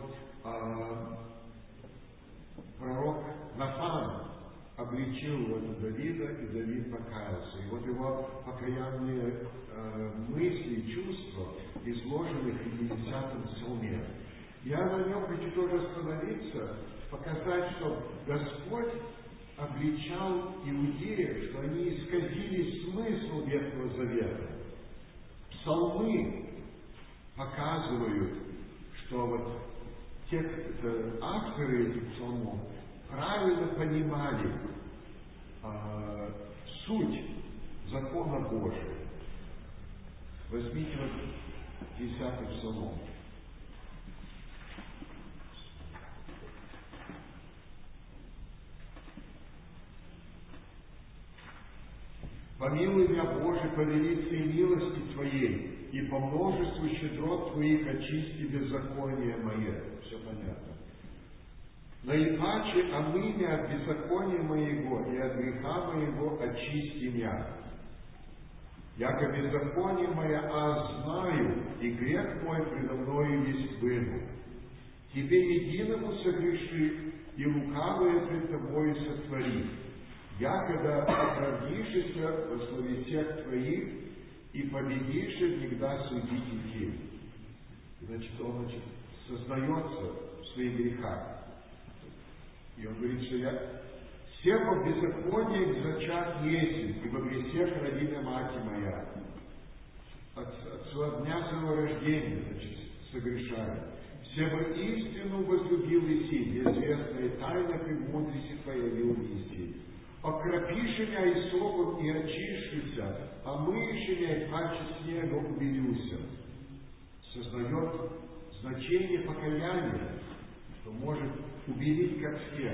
пророк Нафан обличил Давида, и Давид покаялся. И вот его покаянные мысли, чувства изложены в 50-м псалме. Я на нем хочу тоже остановиться, показать, что Господь обличал иудеев, что они исказили смысл Ветхого Завета. Псалмы показывают, что вот те авторы этих псалмов правильно понимали суть закона Божия. Возьмите вот 10-й Псалом. «Помилуй меня, Боже, по величии милости Твоей, и по множеству щедрот Твоих очисти беззаконие мое». Все понятно. «Наипаче омыми от беззакония моего, и от греха моего очисти меня. Яко беззаконие мое, знаю, и грех мой предо мною есть вынул. Тебе единому согреши, и лукавое пред Тобою сотвори. Якогда оправдишься во словесях Твоих, и победишь, никогда судить их». Значит, он сознается в своих грехах. И он говорит, что я все по беззаконию зачат есмь, и во грехах родина мать моя. От дня своего рождения, значит, согрешаю. Все бы истину возлюбил иси, неизвестная тайна премудрости Твоя неумести. Окропиши меня и соком, и очищуся, омыешь меня, и паче снега убелюся. Сознает значение покаяния, что может убелить как снег.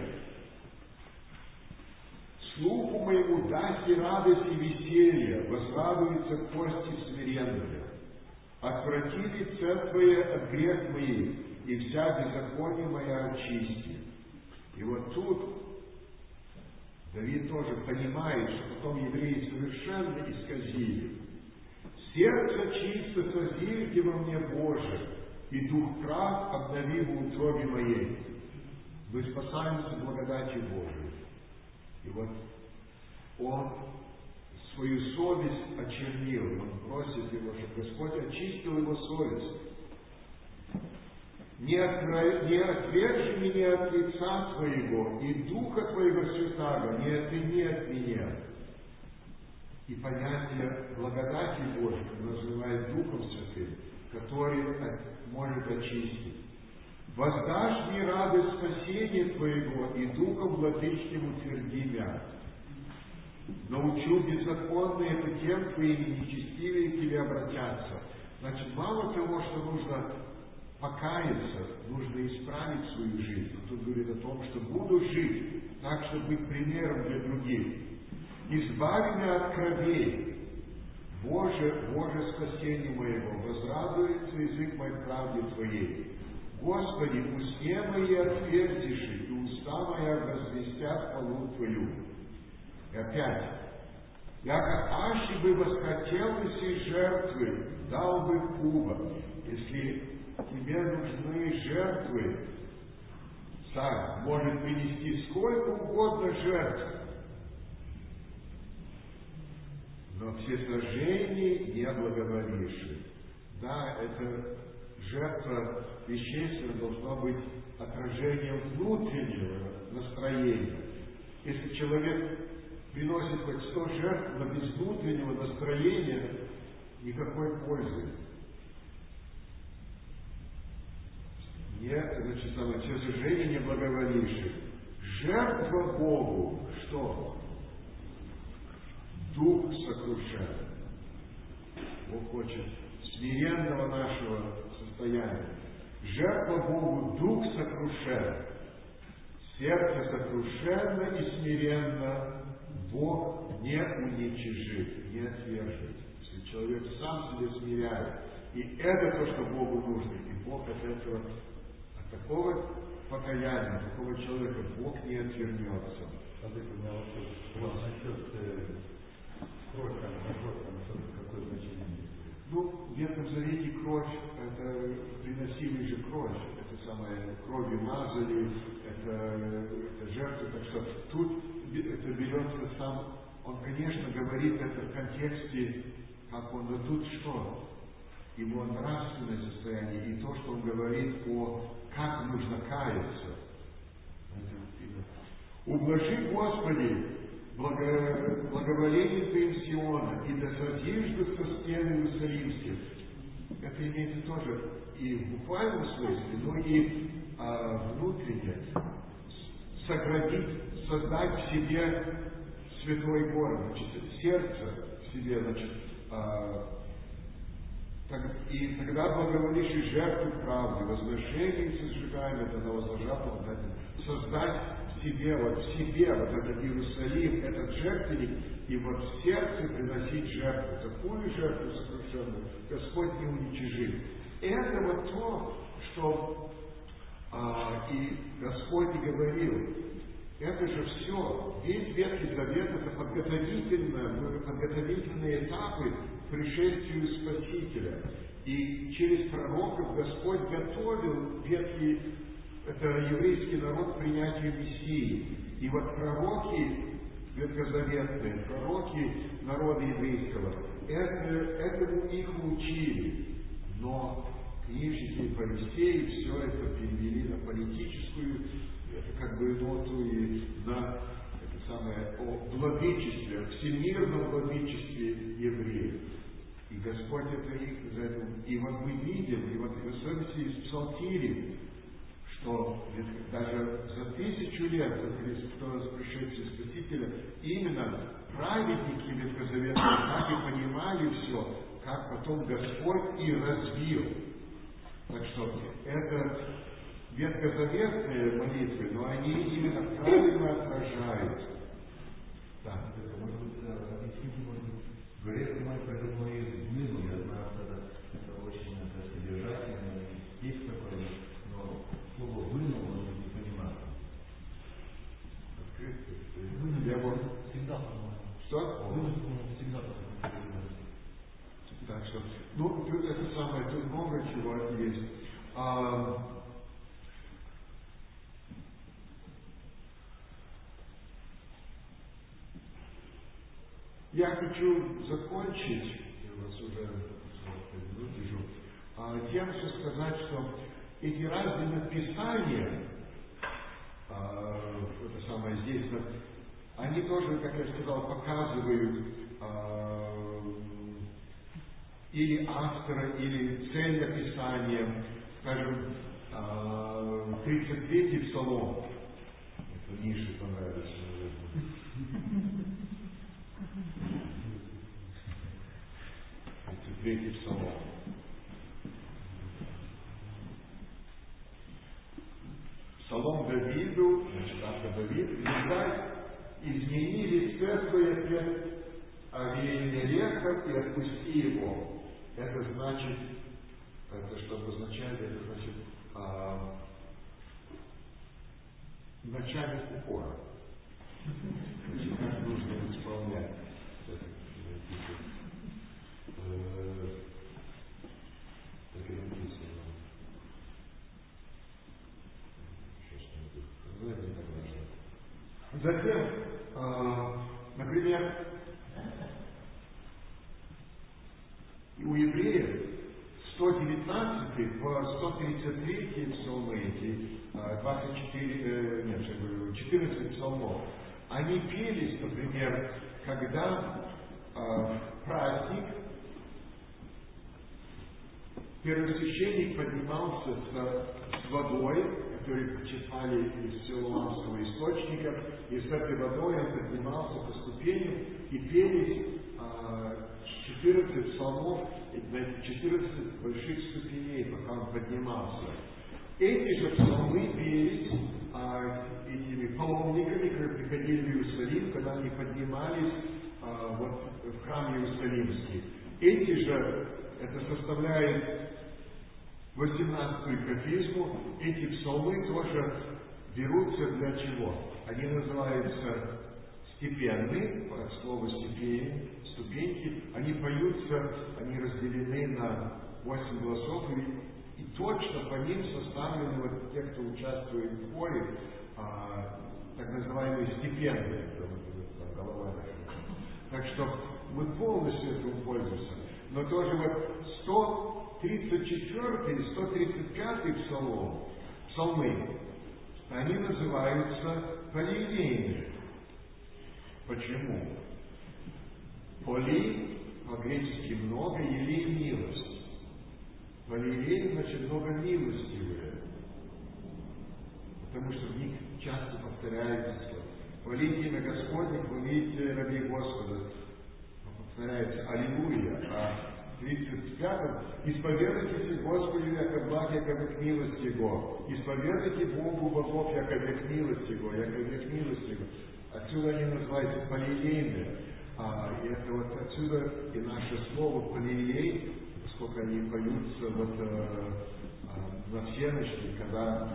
Слуху моему даст и радость, и веселье, возрадуется кости смиренные. Отврати лице Твое от грех моих, и вся беззаконие моя очисти. И вот тут Давид тоже понимает, что потом евреи совершенно исказили. «Сердце чисто созижди во мне, Боже, и дух прав обнови в утробе моей». Мы спасаемся благодатью Божией. И вот он свою совесть очернил. Он просит его, чтобы Господь очистил его совесть. «Не отвержи меня от лица Твоего, и Духа Твоего Святаго не отмени от меня». И понятие благодати Божьей называет Духом Святым, который может очистить. «Воздашь мне радость спасения Твоего, и Духом Владычным утверди меня. Научу беззаконные путем Твоими, нечестивые к Тебе обратятся». Значит, мало того, что нужно покаяться, нужно исправить свою жизнь. Тут говорит о том, что буду жить так, чтобы быть примером для других. «Избави меня от кровей, Боже, спасение моего, возрадуется язык мой в правде Твоей. Господи, устье мои отверзиши, и уста моя возвестят хвалу Твою». И опять, «Яко аще бы восхотел бы сей жертвы, дал бы куба». Если тебе нужны жертвы, царь может принести сколько угодно жертв, но всесожжение не благоволишь. Да, это жертва вещественная должна быть отражением внутреннего настроения. Если человек приносит хоть 100 жертв, но без внутреннего настроения, никакой пользы. Значит, всесожжение не благоволишь. Жертва Богу, что? Дух сокрушает. Бог хочет смиренного нашего состояния. Жертва Богу дух сокрушает. Сердце сокрушенно и смиренно Бог не уничижит, не отвержет. Если человек сам себе смиряет, и это то, что Богу нужно, и Бог от этого, от такого покаяния, такого человека Бог не отвернется. Смотрите, у меня вопрос насчет кровь, какое значение имеет? Ну, в Ветхом Завете кровь, это приносили же кровь, это самое, кровью мазали, это жертвы, так что тут это берется сам, он, конечно, говорит это в контексте, как он, но тут что? Его нравственное состояние и то, что он говорит о, как нужно каяться. «Ублажи, Господи, благоволение Твоим Сиона, и да созиждутся стены Иерусалимских». Это имеется тоже и в буквальном смысле, но и внутренне. Соградить, создать в себе святой город. Значит, сердце себе, значит, и тогда благоволишь и жертву правды, возношение и сожигаем это на возложатом, создать в себе вот этот Иерусалим, этот жертвенник, и вот в сердце приносить жертву, такую жертву сокрушенную, Господь не уничижит. Это вот то, что и Господь и говорил. Это же все, весь Ветхий Завет, это подготовительные этапы к пришествию Спасителя. И через пророков Господь готовил это еврейский народ к принятию Мессии. И вот пророки ветхозаветные, пророки народа еврейского, этому их учили. Но книжники и фарисеи все это перевели на политическую ноту и на о владычестве, о всемирном владычестве евреев. И Господь это их за это. И вот мы видим, и вот в особенности из Псалтири, что даже за 1000 лет до пришествия Спасителя именно праведники ветхозаветные так и понимали все, как потом Господь и развил. Так что это ветхозаветные молитвы, но они именно правильно отражают. Да, это может быть, объясните, может быть, говорит, мой придумал измену, я знаю, что это очень содержательный текст такой, но слово «вынул» он не понимает. Я вот всегда понимаю. Что? Вынул всегда понимаю. Так что, тут это самое, тут много чего есть. Я хочу закончить, я вас уже 45 минут держу, тем, что сказать, что эти разные написания, это самое здесь, они тоже, как я сказал, показывают или автора, или цель написания, скажем, 33-й псалом. Это Мише понравится, наверное. 33-й псалом. Псалом Давиду, значит, автор Давид, «Издай, измени лице твое пред Авиамелехом и отпусти его». Это значит, это что обозначает, это значит начальник упора. Значит, как нужно исполнять. Так и написано. Сейчас не так важно. Затем, например, у евреев 119 по 133 псалмы, эти 14 псалмов, они пелись, например, когда праздник, первосвященник поднимался с водой, которую черпали из силуамского источника, и с этой водой он поднимался по ступеням, и пелись 14 псалмов, 14 больших ступеней, пока он поднимался. Эти же псалмы пелись этими паломниками, которые приходили в Иерусалим, когда они поднимались в храм Иерусалимский. Эти же, это составляет 18-ю кафизму, эти псалмы тоже берутся для чего? Они называются степенные, от слова ступеньки, они поются, они разделены на 8 голосов, и точно по ним составлены вот те, кто участвует в хоре, так называемые стипендии, голова наша. Так что мы полностью этим пользуемся. Но тоже вот 134 и 135 псалмы, они называются полилейными. Почему? Поли по-гречески много, елей милость. Полилей значит много милостивые. Потому что в них часто повторяется слово. Хвалите имя Господне, хвалите рабей Господа. повторяется «Аллилуйя», а в 35-м «Исповедайтесь Господу, яко благ, яко век милость Его, исповедайте Богу богов, яко век милость Его, яко век милость Его». Отсюда они называются полилейные. И это вот отсюда и наше слово «полилей», поскольку они поются вот на всеночной, когда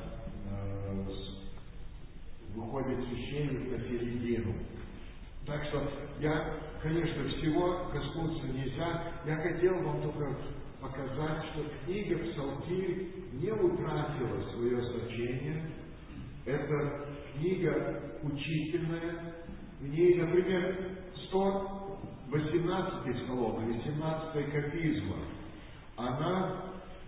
выходит священник на середину. Так что я, конечно, всего коснуться нельзя. Я хотел вам только показать, что книга Псалтирь не утратила свое значение. Это книга учительная. В ней, например, 118-й псалом или 17-я кафизма. Она,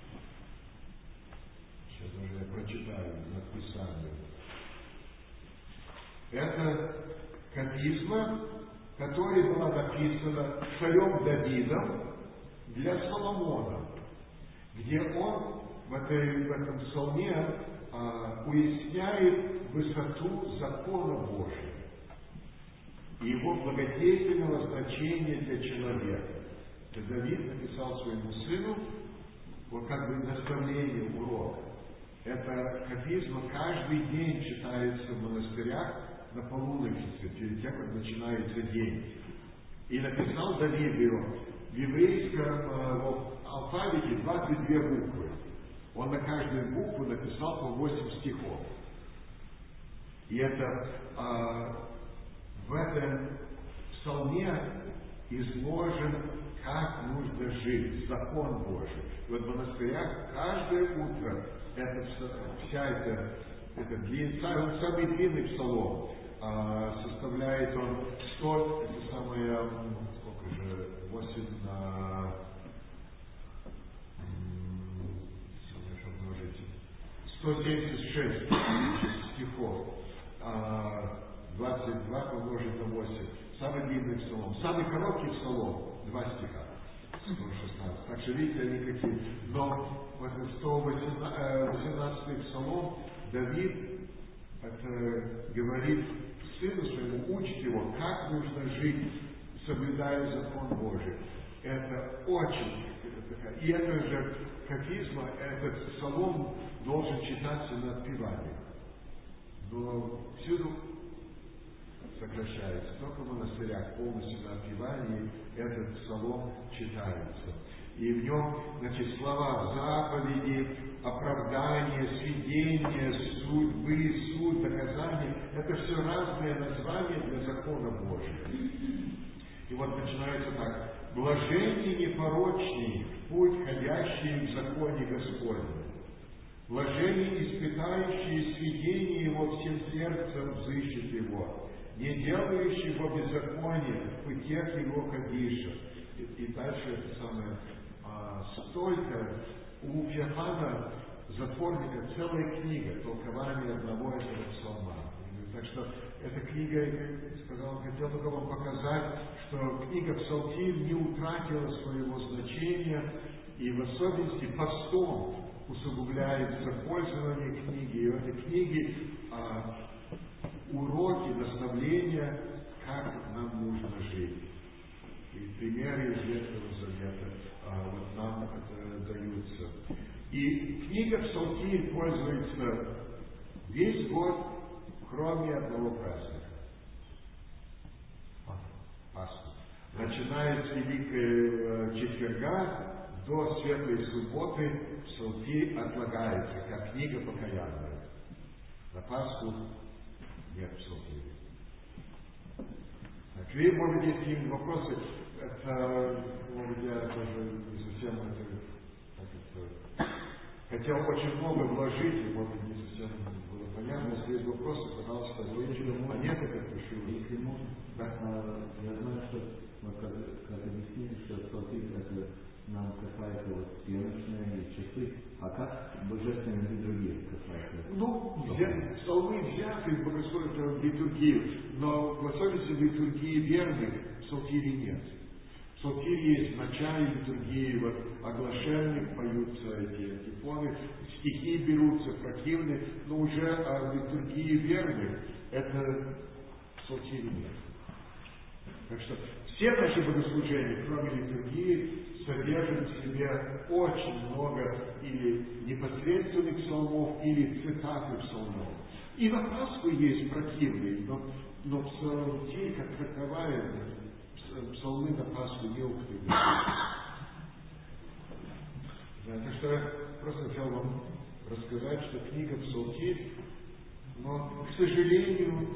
сейчас даже я прочитаю написание. Это кафизма, которая была написана царем Давидом для Соломона, где он в этом псалме уясняет высоту закона Божия и его благодетельного значения для человека. Это Давид написал своему сыну вот как бы наставление, урок. Это кафизма каждый день читается в монастырях на полуночнице, перед тем, как начинается день. И написал Давид его. В еврейском алфавите 22 буквы. Он на каждую букву написал по 8 стихов. И это в этом псалме изложен, как нужно жить, закон Божий. И вот в монастырях каждое утро он самый длинный псалом, составляет он 100, это самое, сколько же, 8 на 176 стихов, 22 помножить на 8. Самый длинный псалом. Самый короткий псалом 2 стиха. 116. Так что видите, они какие. Но вот 118 псалом Давид говорит сыну своему, учит его, как нужно жить, соблюдая закон Божий. Это очень. И это же кафизма, этот псалом должен читаться на отпевании. Но всюду сокращается. Только в монастырях полностью на отпевании этот псалом читается. И в нем, слова заповеди, оправдания, сведения, судьбы, суд, доказания, это все разные названия для закона Божьего. И вот начинается так. Блаженнее непорочней путь, ходящий в законе Господнем. Блаженнее испытающие сведения его всем сердцем взыщет его, не делающий его беззаконие, в путях его ходиша. И дальше это самое. Столько у Феофана Затворника целая книга толкования одного этого псалма. Так что эта книга, я сказал, хотел только вам показать, что книга Псалтирь не утратила своего значения, и в особенности постом усугубляется пользование книги. И в этой книге уроки, наставления, как нам нужно жить. И примеры из Ветхого Завета вот нам это даются. И книга Псалтирь пользуется весь год, кроме одного праздника. Пасху. Начиная с Великого Четверга до Светлой Субботы Псалтирь отлагается, как книга покаянная. На Пасху нет Псалтиря. Так, вы, может, есть какие-нибудь вопросы? Это, может, я тоже не совсем хотел очень много вложить, и, может, не совсем было понятно. Если есть вопросы, пожалуйста, а нет, это пишу. Если можно. Да. Я знаю, что вот как объяснили, что Псалтирь это нам касается вот всеночные часы, а как божественные литургии касается? Псалмы взяты в богословную литургию, но в особенности в литургии верных псалтири нет. В псалтире есть в начале литургии, вот оглашенных поются эти антифоны, стихи берутся противные, но уже в литургии верных это псалтири нет. Так что Все наши богослужения, кроме литургии, содержат в себе очень много или непосредственных псалмов, или цитаты псалмов. И на Пасху есть противные, но псалтирь, как таковая, псалмы на Пасху не употребляют. Да, так что я просто хотел вам рассказать, что книга Псалтирь, но, к сожалению,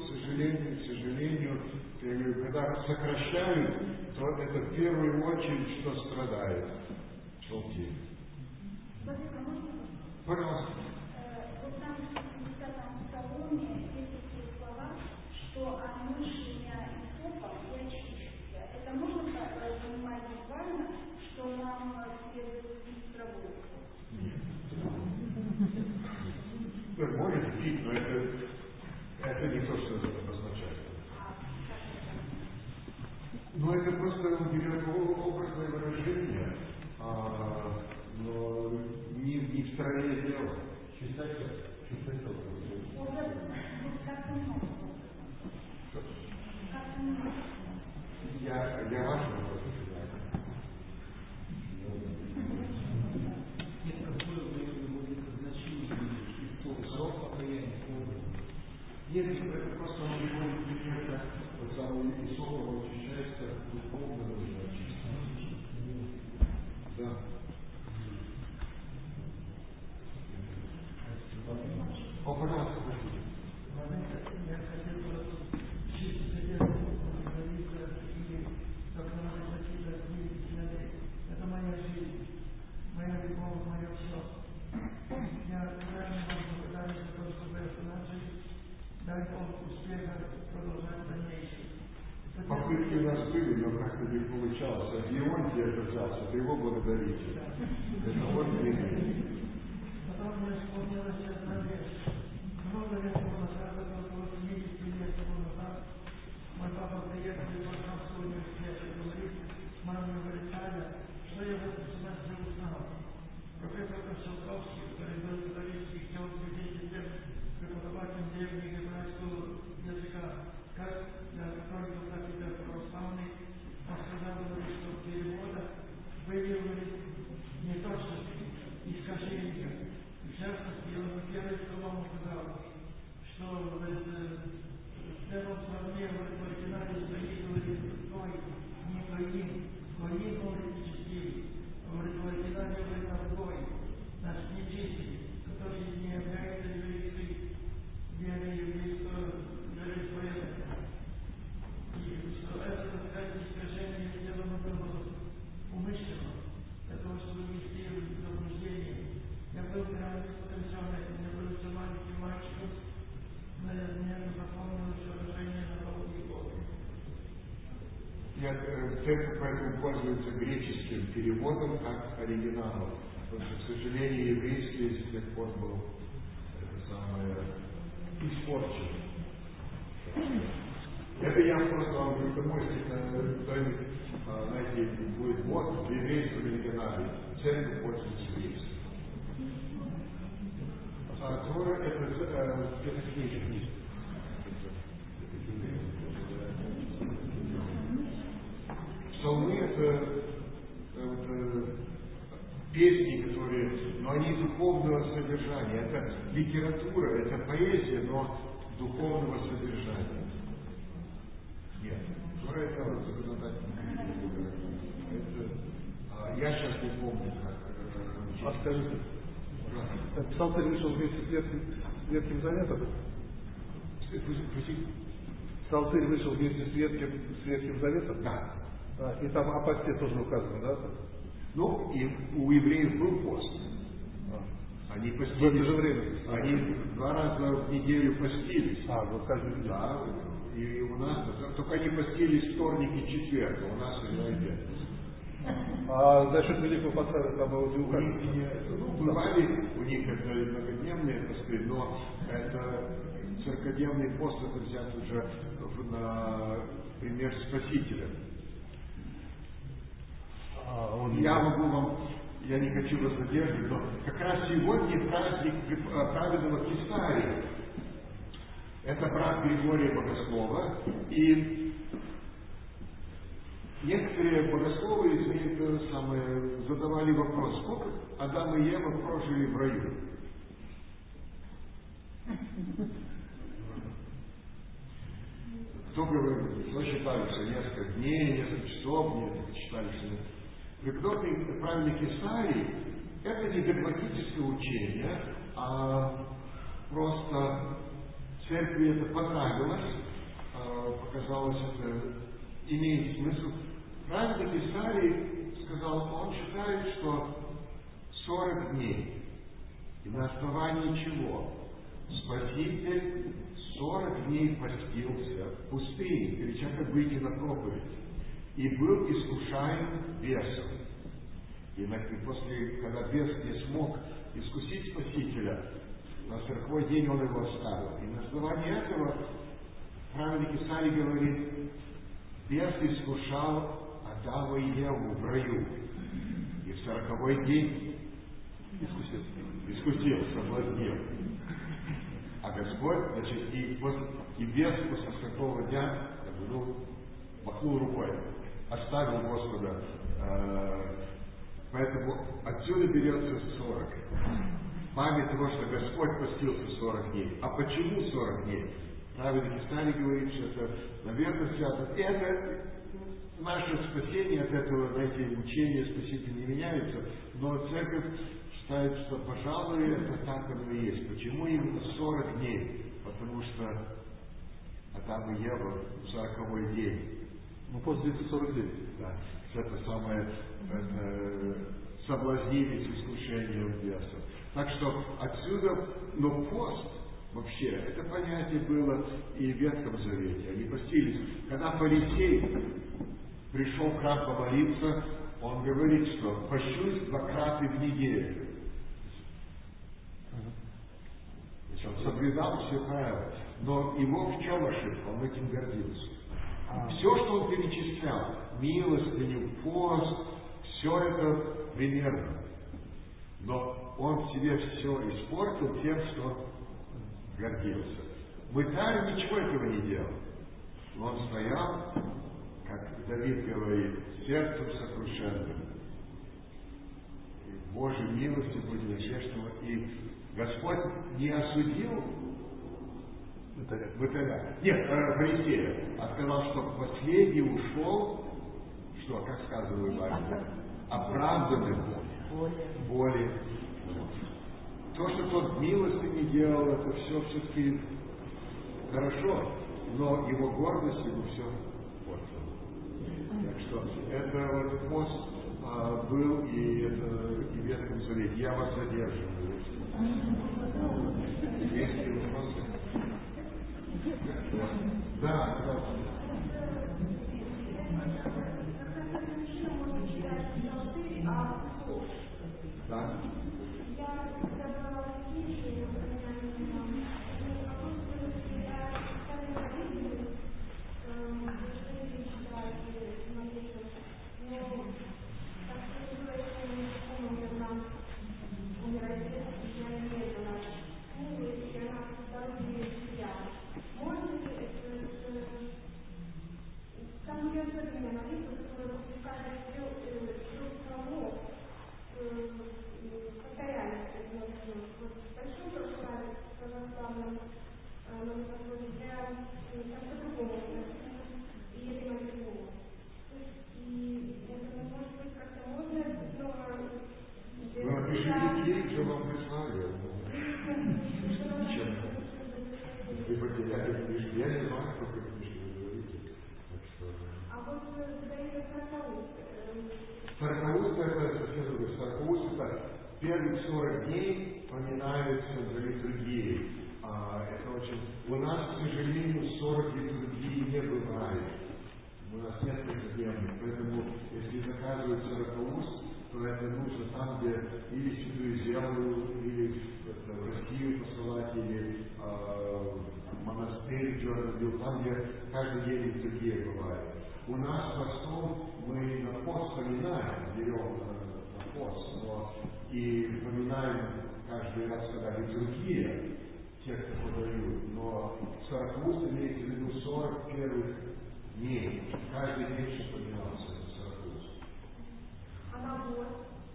я говорю, когда сокращают, то это в первую очередь, что страдает Псалтирь. Пожалуйста. Вот там в 10-м псалме есть такие слова, что омывший меня исопом и очищуся. Это можно понимать буквально, что нам следует пить траву? Нет. Может пить, но это не то, что это обозначает. Но это просто берет образное выражение, но не в стороне дела. Как-то много. Я ваш вопрос отвечаю. Нет, какое будет значение срок покаяния? Нет, это просто он будет примерно вот самого высокого очищается духовно нужно очистить. Да. О, пожалуйста, прошу. Я хотел бы чисто содержательно поговорить и как на какие-то книги. Это моя жизнь, моя любовь, мое все. Я крайне вам благодарен за то, что вы это начали. Дай Бог успеха продолжать дальнейшее. Попытки у нас были, но как-то не получалось. От Леонтия это взялся, ты его благодарите. Это вот не. Потом мне вспомнилась одна вещь. Много лет назад, около 70 лет назад, мой папа приехал из Московского университета и говорит, маме говорит, Таня, что я в этом семестре узнал? Профессор Кошелковский, который был исторический теолог 10 лет преподавателем древнееврейского языка, как для католиков, так и для православных, он сказал, что в переводах выявили неточности, искажения. В частности, он первый словом сказал, что в первом слове в оригинале стоит «гой», не «гоим». «Гоим» говорит «чистый», в оригинале говорит «гой», значит «нечистый», который не является еврейской верой еврейского вероисповедания. И что это, так сказать, искажение сделано было умышленно, для того, чтобы ввести в заблуждение. Я был прямо потрясен этим, я был еще маленьким мальчиком, но мне запомнилось выражение народа Бога. Церковь поэтому пользуется греческим переводом как оригиналом, потому что, к сожалению, еврейский с тех пор был испорчен. Это я просто вам говорю, потому что кто-нибудь, знаете, будет вот в еврейском оригинале, церковь пользуется еврейским. Тора это книга. Псалмы это песни, которые, но они духовного содержания. Это литература, это поэзия, но духовного содержания. Нет. Тора это законодательная культура. Я сейчас не помню, как. Скажите. Псалтырь вышел вместе с Ветхим Заветом? Псалтырь вышел вместе с Ветхим Заветом? Да. И там о посте тоже указано, да? Ну, и у евреев был пост. Они постились. В это же время. Они 2 раза в неделю постились. Вот каждый день. Да, и у нас, только они постились вторник и четверг, а у нас иной день. А за счет Великого Поста там его не указано? Бывали у них это многодневные посты, но это церковный пост, это взят уже на пример Спасителя. Я не хочу вас задерживать, но как раз сегодня праздник праведного Кесария. Это брат Григория Богослова, и некоторые богословы задавали вопрос, сколько Адам и Ева прожили в раю? Кто говорит, кто считали, что несколько дней, несколько часов, несколько считали, что преподобный праведник Исаии — это не догматическое учение, а просто церкви это понравилось, показалось, это имеет смысл. Праведник Исаии сказал, он считает, что 40 дней. И на основании чего? Спаситель 40 дней постился в пустыне, перед тем, как выйти на проповедь, и был искушаем бесом. И после, когда бес не смог искусить Спасителя, на 40-й день он его оставил. И на основании этого праведник Исаии говорит, бес искушал Адама и Еву в раю. И в 40-й день искусил, соблазнил. А Господь, значит, и бес после 40-го дня махнул рукой, оставил Господа. Поэтому отсюда берется 40. Память того, что Господь постился 40 дней. А почему 40 дней? Праведник Исаии говорит, что это, наверное, связано. Это наше спасение от этого, знаете, учения спасителя не меняется, но церковь считает, что, пожалуй, это так оно и есть. Почему именно 40 дней? Потому что Адам и Ева в 40-й день. Ну, после 49. Да. Это самое соблазнились искушением беса. Так что отсюда, но пост вообще, это понятие было и в Ветхом Завете. Они постились. Когда фарисей пришел в храм помолиться, он говорит, что пощусь 2 раза в неделю. Значит, он соблюдал все правила. Но его в чем ошибка? Он этим гордился. Все, что он перечислял, милостыню, пост, все это примерно. Но он себе все испортил тем, что гордился. Мытарь ничего этого не делал. Но он стоял, как Давид говорит, сердцем сокрушенным. И Божьей милости будет насчастного. И Господь не осудил мытаря. Нет, фарисея. А сказал, что последний ушел, что, как сказано в Библии, оправданным более. То, что тот милости не делал, это все-таки хорошо, но его гордость ему все портила. Так что это вот пост был и это и в Ветхом Завете. Я вас задерживаю. Есть ли вопросы? Да, пожалуйста. Да. Первых 40 дней поминаются за литургией. Это очень... У нас, к сожалению, 40 литургий не бывает. У нас нет каждодневных. Поэтому, если заказывают 40 уст, то это нужно там, где или Святую Землю, или в Россию посылать, или в монастырь Джордан, там, где каждый день литургия бывает. У нас постом мы на пост поминаем, берем на пост, но и поминаем каждый раз, когда литургия, те, кто подают, но 40 уст имеется в виду 40 первых дней, каждый день, что поминался. набор.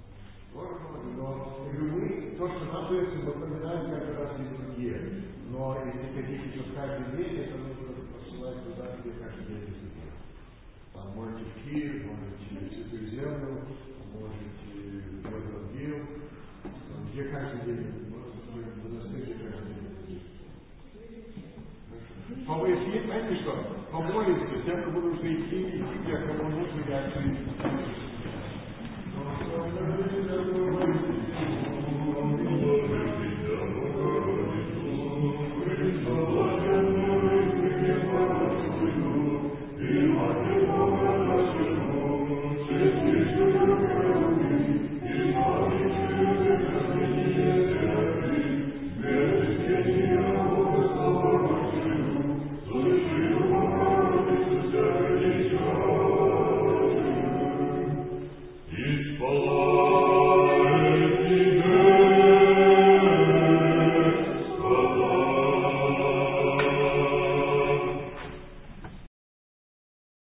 Но мы, то, что нам дается, мы напоминаем каждый раз литургия. Но если хотите, что каждый день, это нужно посылать туда, где каждый день литургия. Там можете в Киев, можете в Святую Землю, можете в Евангел, где каждый день, в монастыре каждый день. Если знаете что, помолимся, тем, кому нужно идти, тех, кому нужно, я